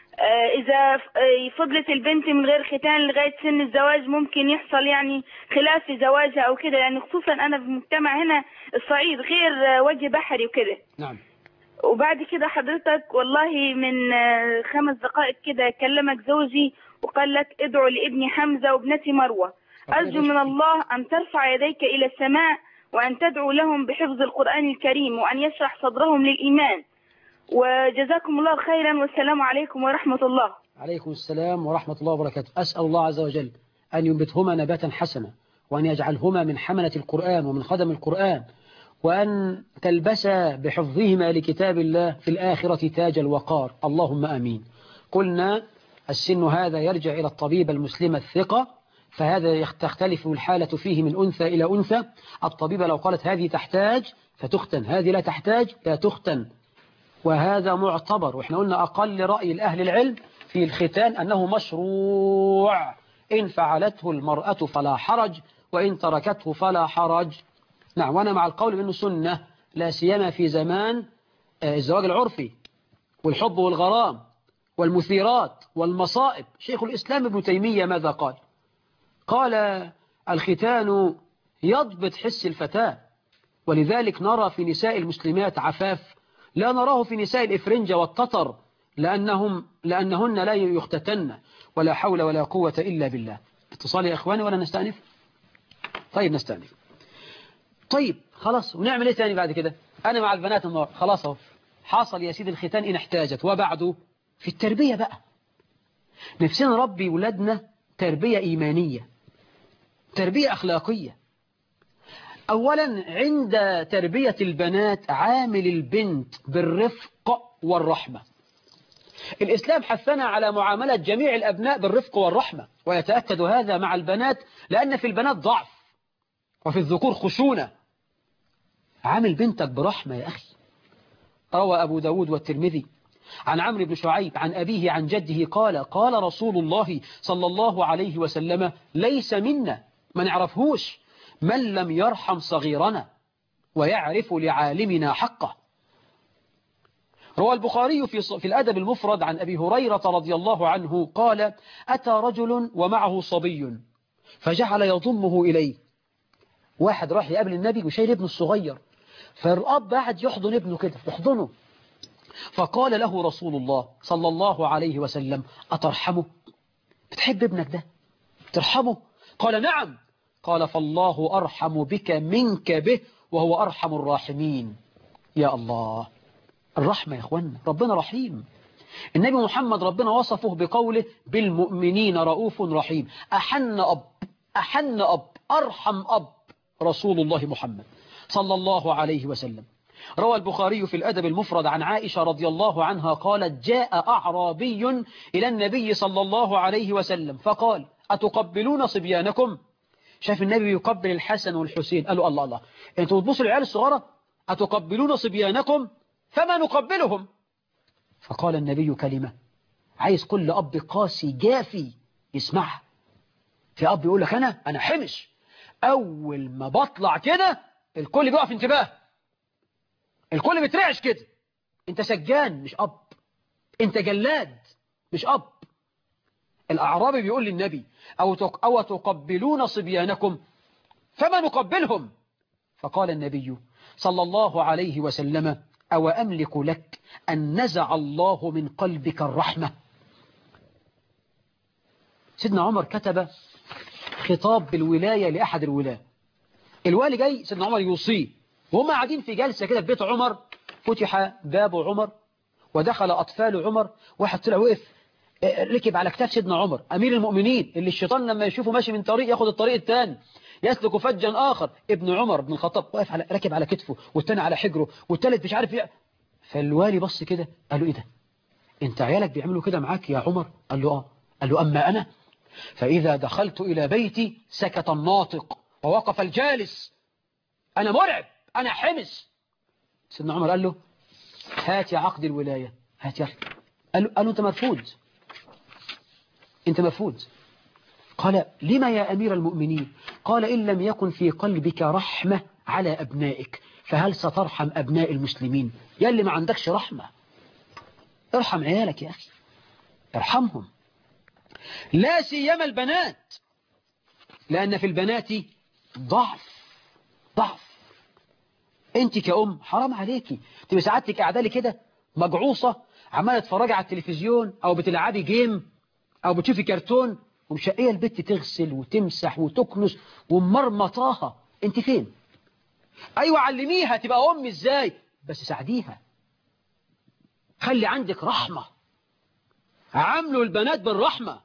إذا فضلت البنت من غير ختان لغاية سن الزواج ممكن يحصل يعني خلاف في زواجها أو كده، يعني خصوصا أنا في مجتمع هنا الصعيد غير وجه بحري وكده. نعم. وبعد كده حضرتك والله من خمس دقائق كده كلمك زوجي وقال لك ادعو لابني حمزة وابنتي مروة. أرجو من الله أن ترفع يديك إلى السماء وأن تدعو لهم بحفظ القرآن الكريم وأن يشرح صدرهم للإيمان. وجزاكم الله خيرا والسلام عليكم ورحمة الله. عليكم السلام ورحمة الله وبركاته. أسأل الله عز وجل أن ينبتهما نباتا حسنا، وأن يجعلهما من حملة القرآن ومن خدم القرآن، وأن تلبس بحفظهما لكتاب الله في الآخرة تاج الوقار، اللهم آمين. قلنا السن هذا يرجع إلى الطبيبة المسلمة الثقة، فهذا تختلف الحالة فيه من أنثى إلى أنثى. الطبيبة لو قالت هذه تحتاج فتختن، هذه لا تحتاج لا تختن، وهذا معتبر. وإحنا قلنا أقل رأي الأهل العلم في الختان أنه مشروع، إن فعلته المرأة فلا حرج وإن تركته فلا حرج. نعم، وأنا مع القول بأنه سنة، لا سيما في زمان الزواج العرفي والحب والغرام والمثيرات والمصائب. شيخ الإسلام ابن تيمية ماذا قال؟ قال الختان يضبط حس الفتاة، ولذلك نرى في نساء المسلمات عفاف لا نراه في نساء الإفرنجة والتتر، لأنهم لأنهن لا يختتن. ولا حول ولا قوة إلا بالله. اتصال يا إخواني ولا نستأنف؟ طيب نستأنف. طيب خلاص، ونعمل إيه تاني بعد كده؟ أنا مع البنات النهار خلاص اهو حصل يا سيدي الختان إن احتاجت. وبعده في التربية بقى، نفسنا نربي ولادنا تربية إيمانية، تربية أخلاقية. أولا عند تربية البنات عامل البنت بالرفق والرحمة. الإسلام حثنا على معاملة جميع الأبناء بالرفق والرحمة، ويتأكد هذا مع البنات لأن في البنات ضعف وفي الذكور خشونة. عامل بنتك برحمة يا أخي. روى أبو داود والترمذي عن عمرو بن شعيب عن أبيه عن جده قال قال رسول الله صلى الله عليه وسلم ليس منا، ما نعرفهوش، من لم يرحم صغيرنا ويعرف لعالمنا حقه. روى البخاري في في الأدب المفرد عن أبي هريرة رضي الله عنه قال أتى رجل ومعه صبي فجعل يضمه إليه. واحد راح يقابل النبي وشايل ابنه الصغير، فالأب قاعد يحضن ابنه كده يحضنه، فقال له رسول الله صلى الله عليه وسلم أترحمه؟ بتحب ابنك ده ترحمه؟ قال نعم. قال فالله أرحم بك منك به وهو أرحم الراحمين. يا الله، الرحمة يا أخوانا، ربنا رحيم. النبي محمد ربنا وصفه بقوله بالمؤمنين رؤوف رحيم. أحن أب أحن أب أرحم أب رسول الله محمد صلى الله عليه وسلم. روى البخاري في الأدب المفرد عن عائشة رضي الله عنها قالت جاء أعرابي إلى النبي صلى الله عليه وسلم فقال أتقبلون صبيانكم؟ شاف النبي يقبل الحسن والحسين، قالوا الله الله، انتوا بتبصوا العيال الصغيرة؟ أتقبلون صبيانكم فما نقبلهم. فقال النبي كلمة عايز كل أب قاسي جافي يسمعها. في أب يقول لك أنا أنا حمش، أول ما بطلع كده الكل بيقف انتباه، الكل بيترعش كده. أنت سجان مش أب، أنت جلاد مش أب. الأعرابي بيقول للنبي أو أو تقبلون صبيانكم فما نقبلهم. فقال النبي صلى الله عليه وسلم أو أملك لك أن نزع الله من قلبك الرحمة. سيدنا عمر كتب خطاب بالولاية لأحد الولاة. الوالي جاي سيدنا عمر يوصيه، وهم قاعدين في جلسة كده في بيت عمر، فتح باب عمر ودخل أطفال عمر. واحد طلع وقف ركب على كتاف سيدنا عمر أمير المؤمنين، اللي الشيطان لما يشوفه ماشي من طريق ياخد الطريق الثاني، يسلك فجا آخر. ابن عمر بن الخطاب واقف على ركب على كتفه، والثاني على حجره، والثالث مش عارف ايه. فالوالي بص كده قال له ايه ده؟ انت عيالك بيعملوا كده معاك يا عمر؟ قال له اه. قال له أما أنا فإذا دخلت إلى بيتي سكت الناطق ووقف الجالس، أنا مرعب، أنا حمس. سيدنا عمر قال له هات يا عقد الولاية، هات يا أخي. قال له, قال له أنت مرفوض، أنت مرفوض. قال لما يا أمير المؤمنين؟ قال إن لم يكن في قلبك رحمة على أبنائك فهل سترحم أبناء المسلمين؟ يا اللي ما عندكش رحمة، ارحم عيالك يا أخي، ارحمهم، لا سيما البنات، لأن في البنات ضعف ضعف. أنت كأم حرام عليكي تبقى سعادتك قاعدة لي كده مجعوصة عمالة تتفرجي على التلفزيون أو بتلعبي جيم أو بتشوفي كرتون ومشقية البت تغسل وتمسح وتكنس ومرمطاها. أنت فين؟ أيوة علميها تبقى أم إزاي، بس ساعديها، خلي عندك رحمة، عاملوا البنات بالرحمة.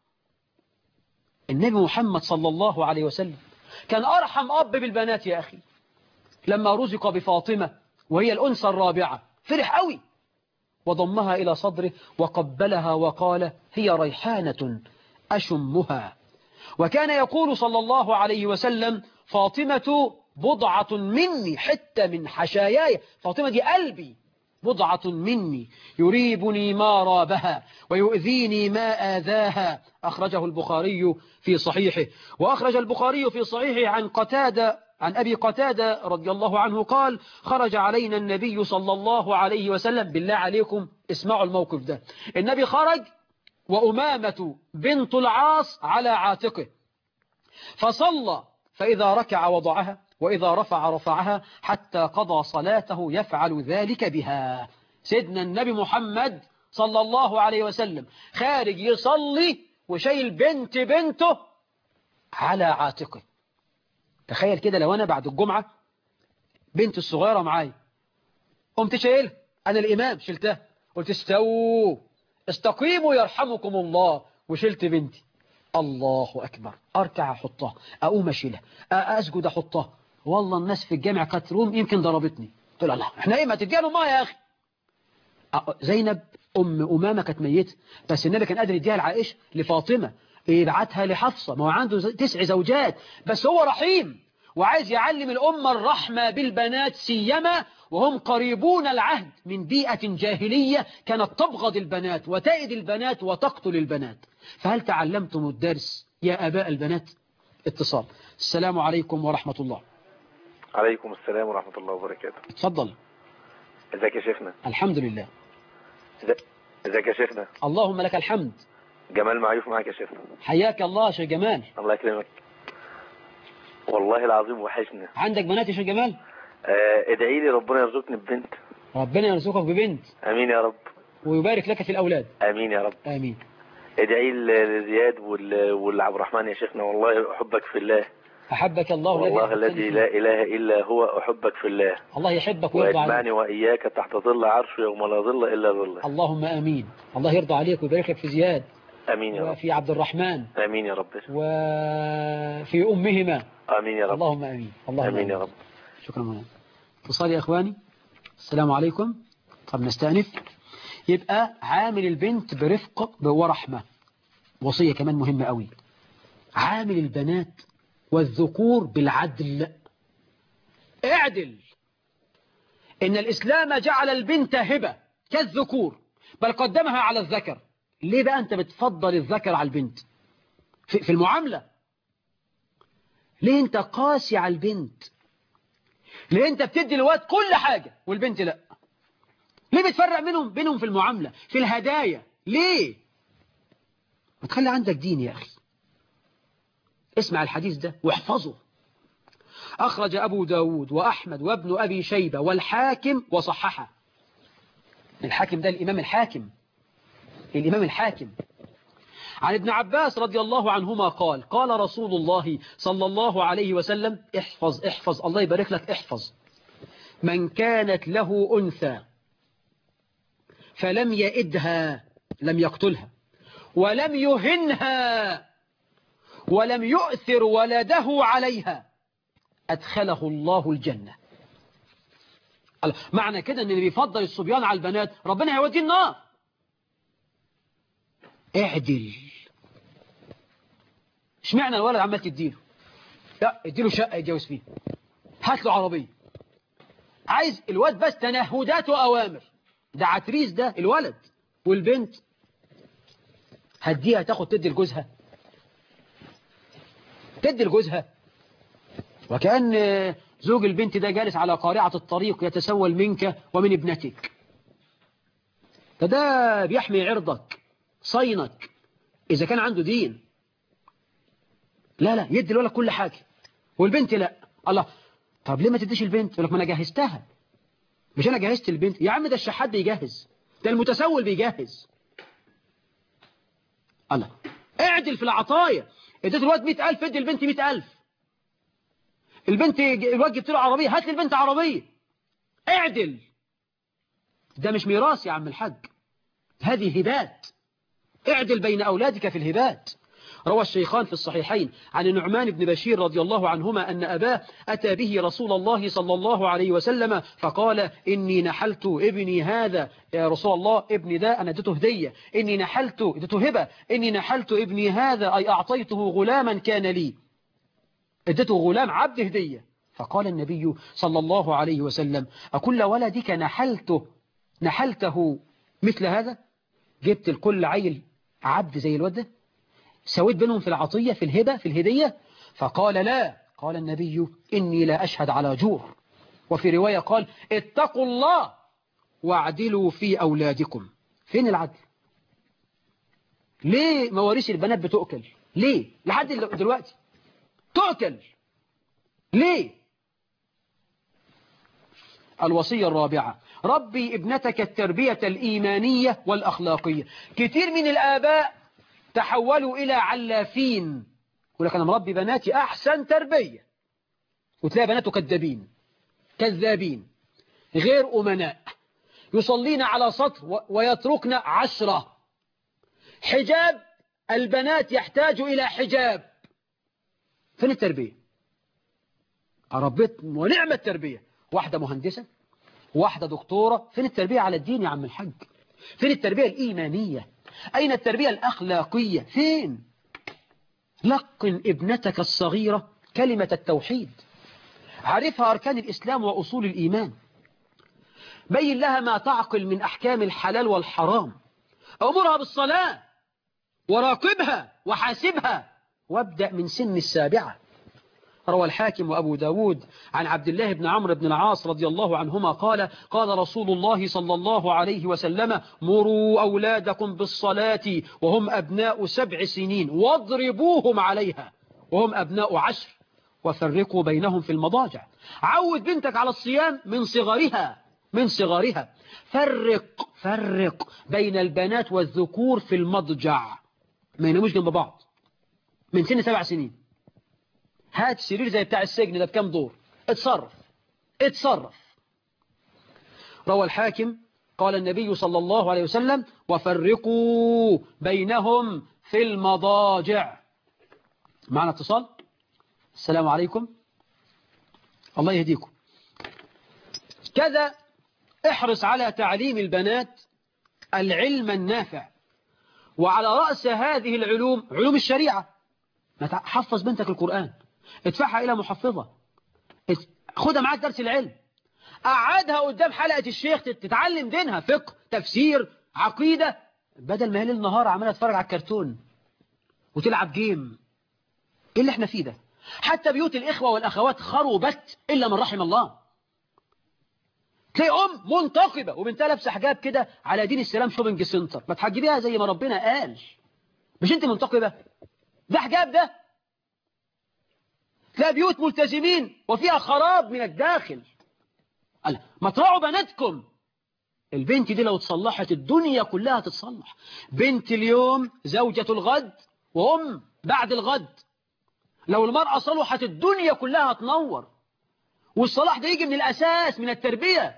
النبي محمد صلى الله عليه وسلم كان أرحم أب بالبنات يا أخي. لما رزق بفاطمة وهي الأنثى الرابعة فرح قوي وضمها إلى صدره وقبلها وقال هي ريحانة أشمها. وكان يقول صلى الله عليه وسلم فاطمة بضعة مني حتى من حشاياي، فاطمة دي قلبي، بضعة مني يريبني ما رابها ويؤذيني ما آذاها. أخرجه البخاري في صحيحه. وأخرج البخاري في صحيحه عن قتادة عن أبي قتادة رضي الله عنه قال خرج علينا النبي صلى الله عليه وسلم. بالله عليكم اسمعوا الموقف ده. النبي خرج وأمامة بنت العاص على عاتقه فصلى، فإذا ركع وضعها وإذا رفع رفعها حتى قضى صلاته يفعل ذلك بها. سيدنا النبي محمد صلى الله عليه وسلم خارج يصلي وشايل بنت بنته على عاتقه. تخيل كده لو أنا بعد الجمعة بنت الصغيرة معاي قمت شايلها، أنا الإمام شلتها، قلت استووا استقيموا يرحمكم الله، وشلت بنتي. الله أكبر، أركع أحطها، أقوم أشيلها، أسجد أحطها. والله الناس في الجامع كانت روم يمكن ضربتني. قلت له الله احنا ايه ما تديها ما يا أخي. زينب أم أمامة كانت ميتة بس النبي كان قادر يديها لعائشة لفاطمة يبعتها لحفصة، ما هو عنده تسع زوجات بس هو رحيم وعايز يعلم الأمة الرحمة بالبنات سيما وهم قريبون العهد من بيئة جاهلية كانت تبغض البنات وتأذي البنات وتقتل البنات. فهل تعلمتم الدرس يا آباء البنات؟ اتصال. السلام عليكم ورحمة الله. عليكم السلام ورحمة الله وبركاته. اتفضل. ازيك يا شيخنا؟ الحمد لله. ازيك يا شيخنا؟ اللهم لك الحمد. جمال معيوف معاك يا شيخنا. حياك الله يا شيخ جمال. الله يكرمك. والله العظيم وحشنا. عندك بنات يا شيخ جمال؟ آه ادعي لي ربنا يرزقني ببنت. ربنا يرزقك ببنت. امين يا رب. ويبارك لك في الأولاد. امين يا رب. امين. ادعي لزياد والعبد الرحمن يا شيخنا، والله احبك في الله. أحبك الله والله الذي لا إله إلا هو أحبك في الله. الله يحبك ويرضى عليك. ويجمعني وإياك تحت ظل عرشه يوم لا ظل إلا ظله. اللهم آمين. الله يرضى عليك ويبارك لك في زياد. آمين يا رب. وفي عبد الرحمن. آمين يا رب. وفي أمهما. آمين يا رب. اللهم آمين. اللهم آمين يا رب. شكرا مولانا. اتصال يا إخواني. السلام عليكم. طب نستأنف. يبقى عامل البنت برفق ورحمة. وصية كمان مهمة قوي. عامل البنات والذكور بالعدل. اعدل. إن الإسلام جعل البنت هبة كالذكور بل قدمها على الذكر. ليه بقى أنت بتفضل الذكر على البنت في, في المعاملة؟ ليه أنت قاسي على البنت؟ ليه أنت بتدي الواد كل حاجة والبنت لا؟ ليه بتفرق منهم بينهم في المعاملة في الهدايا؟ ليه؟ ما تخلي عندك دين يا أخي. اسمع الحديث ده واحفظه. أخرج أبو داود وأحمد وابن أبي شيبة والحاكم وصححه. الحاكم ده الإمام الحاكم الإمام الحاكم عن ابن عباس رضي الله عنهما قال قال رسول الله صلى الله عليه وسلم احفظ احفظ الله يبارك لك احفظ من كانت له أنثى فلم يئدها لم يقتلها ولم يهنها ولم يؤثر ولده عليها أدخله الله الجنة. معنى كده أن اللي بيفضل الصبيان على البنات ربنا هيوديه النار. اعدل. اشمعنى الولد عمال تديله؟ لا اديله شقة يتجوز فيها، هات له عربية. عايز الواد بس تنهدات وأوامر. ده عتريس ده الولد. والبنت هديها تاخد تدي لجوزها تدي لجوزها وكأن زوج البنت ده جالس على قارعة الطريق يتسول منك ومن ابنتك. فده بيحمي عرضك صينك إذا كان عنده دين. لا لا يدي الولد كل حاجة والبنت لا. الله طب ليه ما تديش البنت؟ يقول لك ما أنا جهزتها. مش أنا جهزت البنت يا عم، ده الشحات بيجهز، ده المتسول بيجهز. الله اعدل في العطايا. اديت الواد مئة ألف ادي البنت مئة ألف. البنت الواد جبت له عربية هات لي البنت عربية. اعدل. ده مش ميراث يا عم الحاج، هذه هبات. اعدل بين أولادك في الهبات. روى الشيخان في الصحيحين عن النعمان بن بشير رضي الله عنهما أن أباه أتى به رسول الله صلى الله عليه وسلم فقال إني نحلت ابني هذا يا رسول الله، ابني ده أنا اديته هدية، إني نحلت اديته هبة، إني نحلت ابني هذا أي أعطيته غلاما كان لي، اديته غلام عبد هدية. فقال النبي صلى الله عليه وسلم أكل ولدك نحلته نحلته مثل هذا؟ جبت لكل عيل عبد زي الواد ده؟ سويت بينهم في العطية في الهبة في الهدية؟ فقال لا. قال النبي إني لا أشهد على جور. وفي رواية قال اتقوا الله واعدلوا في أولادكم. فين العدل؟ ليه مواريث البنات بتؤكل؟ ليه لحد دلوقتي تؤكل؟ ليه؟ الوصية الرابعة ربي ابنتك التربية الإيمانية والأخلاقية. كتير من الآباء تحولوا إلى علافين، يقول لك أنا مربي بناتي أحسن تربية، وتلاقي بناته كذابين كذابين غير أمناء، يصلين على سطر ويتركن عشرة. حجاب البنات يحتاج إلى حجاب. فين التربية؟ ربيت ونعم التربية، واحدة مهندسة واحدة دكتورة. فين التربية على الدين يا عم الحاج؟ فين التربية الإيمانية؟ أين التربية الأخلاقية؟ فين؟ لقن ابنتك الصغيرة كلمة التوحيد، عرفها أركان الإسلام وأصول الإيمان، بين لها ما تعقل من أحكام الحلال والحرام، أمرها بالصلاة وراقبها وحاسبها، وابدأ من سن السابعة. روى الحاكم وأبو داود عن عبد الله بن عمرو بن العاص رضي الله عنهما قال قال رسول الله صلى الله عليه وسلم مروا أولادكم بالصلاة وهم أبناء سبع سنين واضربوهم عليها وهم أبناء عشر وفرقوا بينهم في المضاجع. عود بنتك على الصيام من صغرها من صغرها. فرق فرق بين البنات والذكور في المضجع، ما يناموش جنب بعض من سن سبع سنين. هات سرير زي بتاع السجن ده بكام دور، اتصرف اتصرف. روى الحاكم قال النبي صلى الله عليه وسلم وفرقوا بينهم في المضاجع. معنا اتصال. السلام عليكم. الله يهديكم. كذا احرص على تعليم البنات العلم النافع، وعلى رأس هذه العلوم علوم الشريعة. حفظ بنتك القرآن، ادفعها إلى محفظة، خدها معاك درس العلم، قعدها قدام حلقة الشيخ تتعلم دينها، فقه، تفسير، عقيدة، بدل ما هي ليل نهار عمالة تتفرج على الكرتون وتلعب جيم. ايه اللي احنا فيه ده؟ حتى بيوت الإخوة والأخوات خربت إلا من رحم الله. تلاقي أم منتقبة وبنتها لابسه حجاب كده على دين السلام شوبنج سنتر، ما تحجبيها زي ما ربنا قال. مش انت منتقبة؟ ده حجاب ده. تلاقي بيوت ملتزمين وفيها خراب من الداخل. ما تراعوا بناتكم. البنت دي لو تصلحت الدنيا كلها تتصلح. بنت اليوم زوجة الغد وأم بعد الغد. لو المرأة صلحت الدنيا كلها تنور. والصلاح ده يجي من الأساس، من التربية.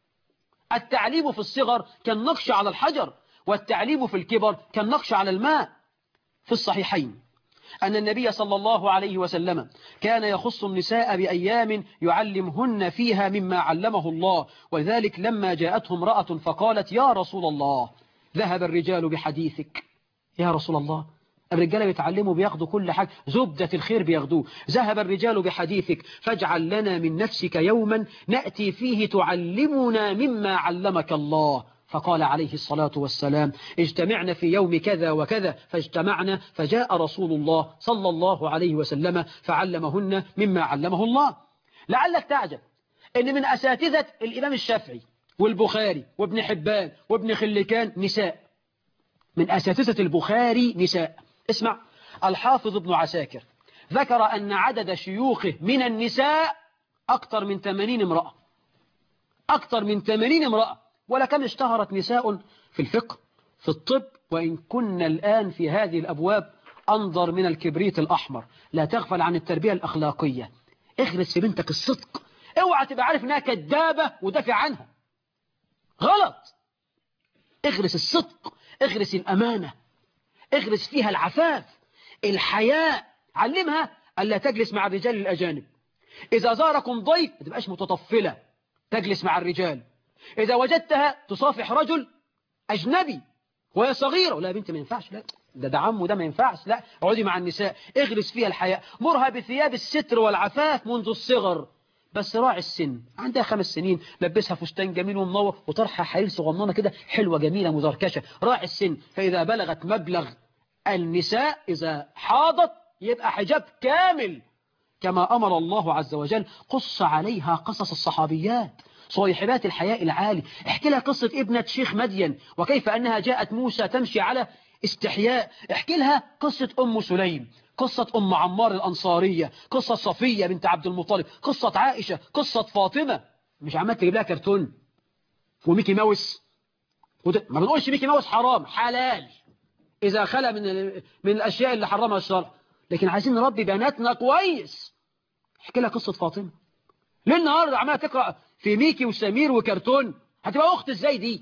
التعليم في الصغر كالنقش على الحجر، والتعليم في الكبر كالنقش على الماء. في الصحيحين أن النبي صلى الله عليه وسلم كان يخص النساء بأيام يعلمهن فيها مما علمه الله، وذلك لما جاءته امرأة فقالت يا رسول الله ذهب الرجال بحديثك. يا رسول الله، الرجال بيتعلموا بياخدوا كل حاجة، زبدة الخير بياخدوه. ذهب الرجال بحديثك فاجعل لنا من نفسك يوما نأتي فيه تعلمنا مما علمك الله. فقال عليه الصلاة والسلام اجتمعنا في يوم كذا وكذا، فاجتمعنا فجاء رسول الله صلى الله عليه وسلم فعلمهن مما علمه الله. لعلك تعجب ان من أساتذة الإمام الشافعي والبخاري وابن حبان وابن خلكان نساء. من أساتذة البخاري نساء. اسمع، الحافظ ابن عساكر ذكر أن عدد شيوخه من النساء أكثر من ثمانين امرأة. أكثر من ثمانين امرأة. ولكن اشتهرت نساء في الفقه، في الطب، وإن كنا الآن في هذه الأبواب أنظر من الكبريت الأحمر. لا تغفل عن التربية الأخلاقية. اغرس في بنتك الصدق. اوعى تبقى عارف انها كدابة ودافع عنها. غلط. اغرس الصدق، اغرس الأمانة، اغرس فيها العفاف، الحياء. علمها ألا تجلس مع الرجال الأجانب. إذا زاركم ضيف ما تبقاش متطفلة تجلس مع الرجال. إذا وجدتها تصافح رجل أجنبي وهي صغيرة، لا يا بنتي ما ينفعش، لا ده ده عمه، ده ما ينفعش، لا اقعدي مع النساء. اغرس فيها الحياء. مرها بثياب الستر والعفاف منذ الصغر. بس راعي السن، عندها خمس سنين لبسها فستان جميل ومنور وطرحها حرير صغننه كده حلوة جميلة مزركشة. راعي السن. فإذا بلغت مبلغ النساء إذا حاضت يبقى حجاب كامل كما أمر الله عز وجل. قص عليها قصص الصحابيات صاحبات الحياء العالي. احكي لها قصة ابنة شيخ مدين وكيف أنها جاءت موسى تمشي على استحياء. احكي لها قصة أم سليم، قصة أم عمار الأنصارية، قصة صفية بنت عبد المطلب، قصة عائشة، قصة فاطمة. مش عمال تجيب لها كرتون وميكي ماوس. ما بنقولش ميكي ماوس حرام، حلال إذا خلى من من الأشياء اللي حرمها الشرع، لكن عايزين نربي بناتنا كويس. احكي لها قصة فاطمة. ليه النهارده عمالة تقرأ في ميكي وسمير وكرتون؟ هتبقى أخت ازاي دي؟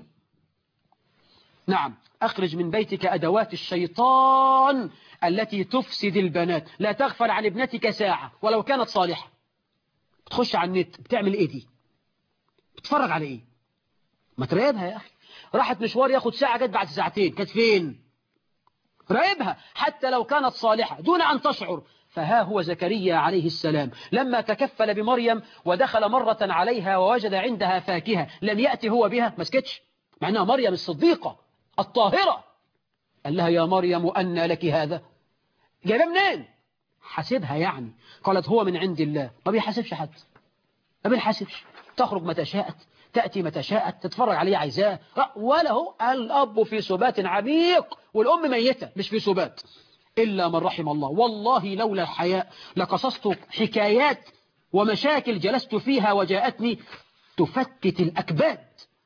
نعم، أخرج من بيتك أدوات الشيطان التي تفسد البنات. لا تغفل عن ابنتك ساعة ولو كانت صالحة. بتخش على النت بتعمل ايه دي؟ بتتفرج على ايه؟ ما تراقبها يا أخي. راحت مشوار ياخد ساعة جت بعد ساعتين، كانت فين؟ راقبها حتى لو كانت صالحة دون أن تشعر. فها هو زكريا عليه السلام لما تكفل بمريم ودخل مرة عليها ووجد عندها فاكهة لم يأتي هو بها، ما سكتش، مع أنها مريم الصديقة الطاهرة. قال لها يا مريم أن لك هذا؟ جايبها منين؟ حاسبها يعني. قالت هو من عند الله. ما بيحاسبش حد، ما بيحاسبش. تخرج متى شاءت، تأتي متى شاءت، تتفرج عليه عايزاه، ولا هو. الأب في سبات عميق والأم ميتة مش في سبات إلا من رحم الله. والله لولا الحياء لقصصت حكايات ومشاكل جلست فيها وجاءتني تفتت الأكباد.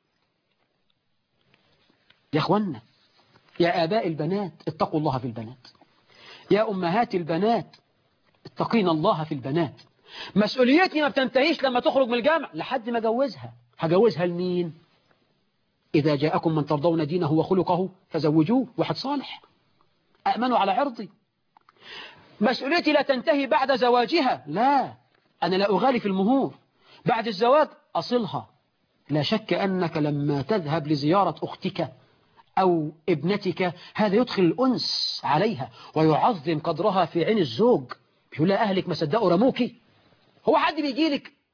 يا أخوانا، يا آباء البنات اتقوا الله في البنات. يا أمهات البنات اتقين الله في البنات. مسؤوليتي ما بتنتهيش لما تخرج من الجامعة لحد ما جوزها. هجوزها لمين؟ إذا جاءكم من ترضون دينه وخلقه فزوجوه. واحد صالح أأمنوا على عرضي. مسؤوليتي لا تنتهي بعد زواجها، لا، أنا لا أغالي في المهور. بعد الزواج أصلها. لا شك أنك لما تذهب لزيارة أختك أو ابنتك هذا يدخل الأنس عليها ويعظم قدرها في عين الزوج. بيقول لها أهلك ما صدقوا رموكي. هو حد بيجي لك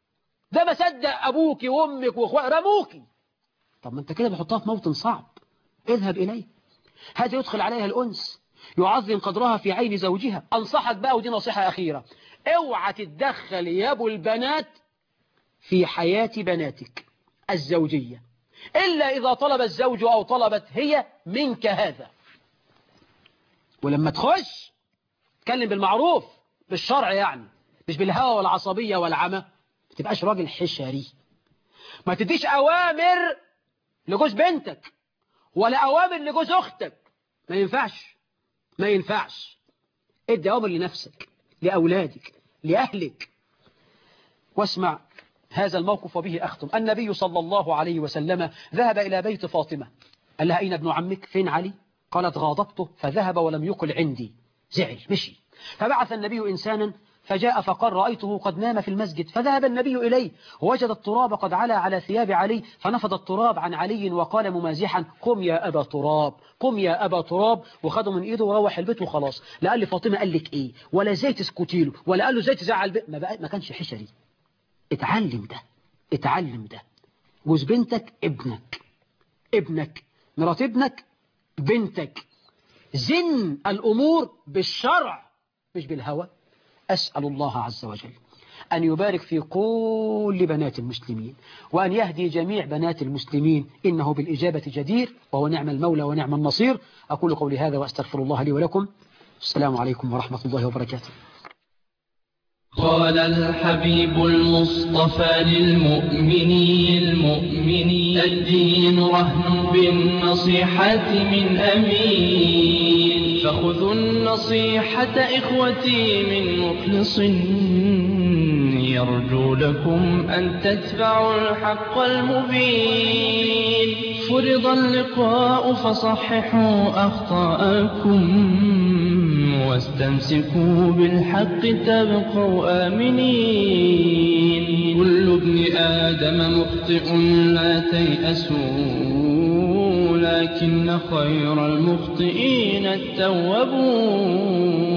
ده ما صدق أبوك وأمك وأخوك رموك. طب ما أنت كده بحطها في موطن صعب. اذهب إليه، هذا يدخل عليها الأنس، يعظم قدرها في عين زوجها. أنصحك بقى، ودي نصيحة أخيرة، اوعى تتدخل يا ابو البنات في حياة بناتك الزوجية إلا إذا طلب الزوج أو طلبت هي منك هذا. ولما تخش تكلم بالمعروف بالشرع، يعني مش بالهوى والعصبية والعمى. ما تبقاش راجل حشري، ما تديش أوامر لجوز بنتك ولا أوامر لجوز أختك. ما ينفعش، ما ينفعش. ادي أوامر لنفسك، لأولادك، لأهلك. واسمع هذا الموقف وبه أختم. النبي صلى الله عليه وسلم ذهب إلى بيت فاطمة، قال لها أين ابن عمك؟ فين علي؟ قالت غاضبته فذهب ولم يقل عندي. زعل مشي. فبعث النبي إنسانا فجاء فقال رأيته قد نام في المسجد. فذهب النبي إليه ووجد التراب قد علا على ثياب علي، فنفض التراب عن علي وقال ممازحا قم يا أبا تراب، قم يا أبا تراب، وخده من إيده وروح البيت وخلاص. لا قال لي فاطمة قال لك إيه، ولا زي تسكتي له، ولا قال له زي تزعل البيت. ما, بقى ما كانش حشري. اتعلم ده، اتعلم ده. جوز بنتك ابنك، ابنك مرات ابنك بنتك. زن الأمور بالشرع مش بالهوى. أسأل الله عز وجل أن يبارك في كل بنات المسلمين، وأن يهدي جميع بنات المسلمين، إنه بالإجابة جدير، وهو نعم المولى ونعم النصير. أقول قولي هذا وأستغفر الله لي ولكم. السلام عليكم ورحمة الله وبركاته. قال الحبيب المصطفى للمؤمنين المؤمنين الدين رهن بالنصيحة من أمين، فخذوا النصيحة إخوتي من مخلص يرجو لكم أن تتبعوا الحق المبين. فرض اللقاء فصححوا أخطاءكم واستمسكوا بالحق تبقوا آمنين. كل ابن آدم مخطئ لا تيأسوا، لكن خير المخطئين التوابون.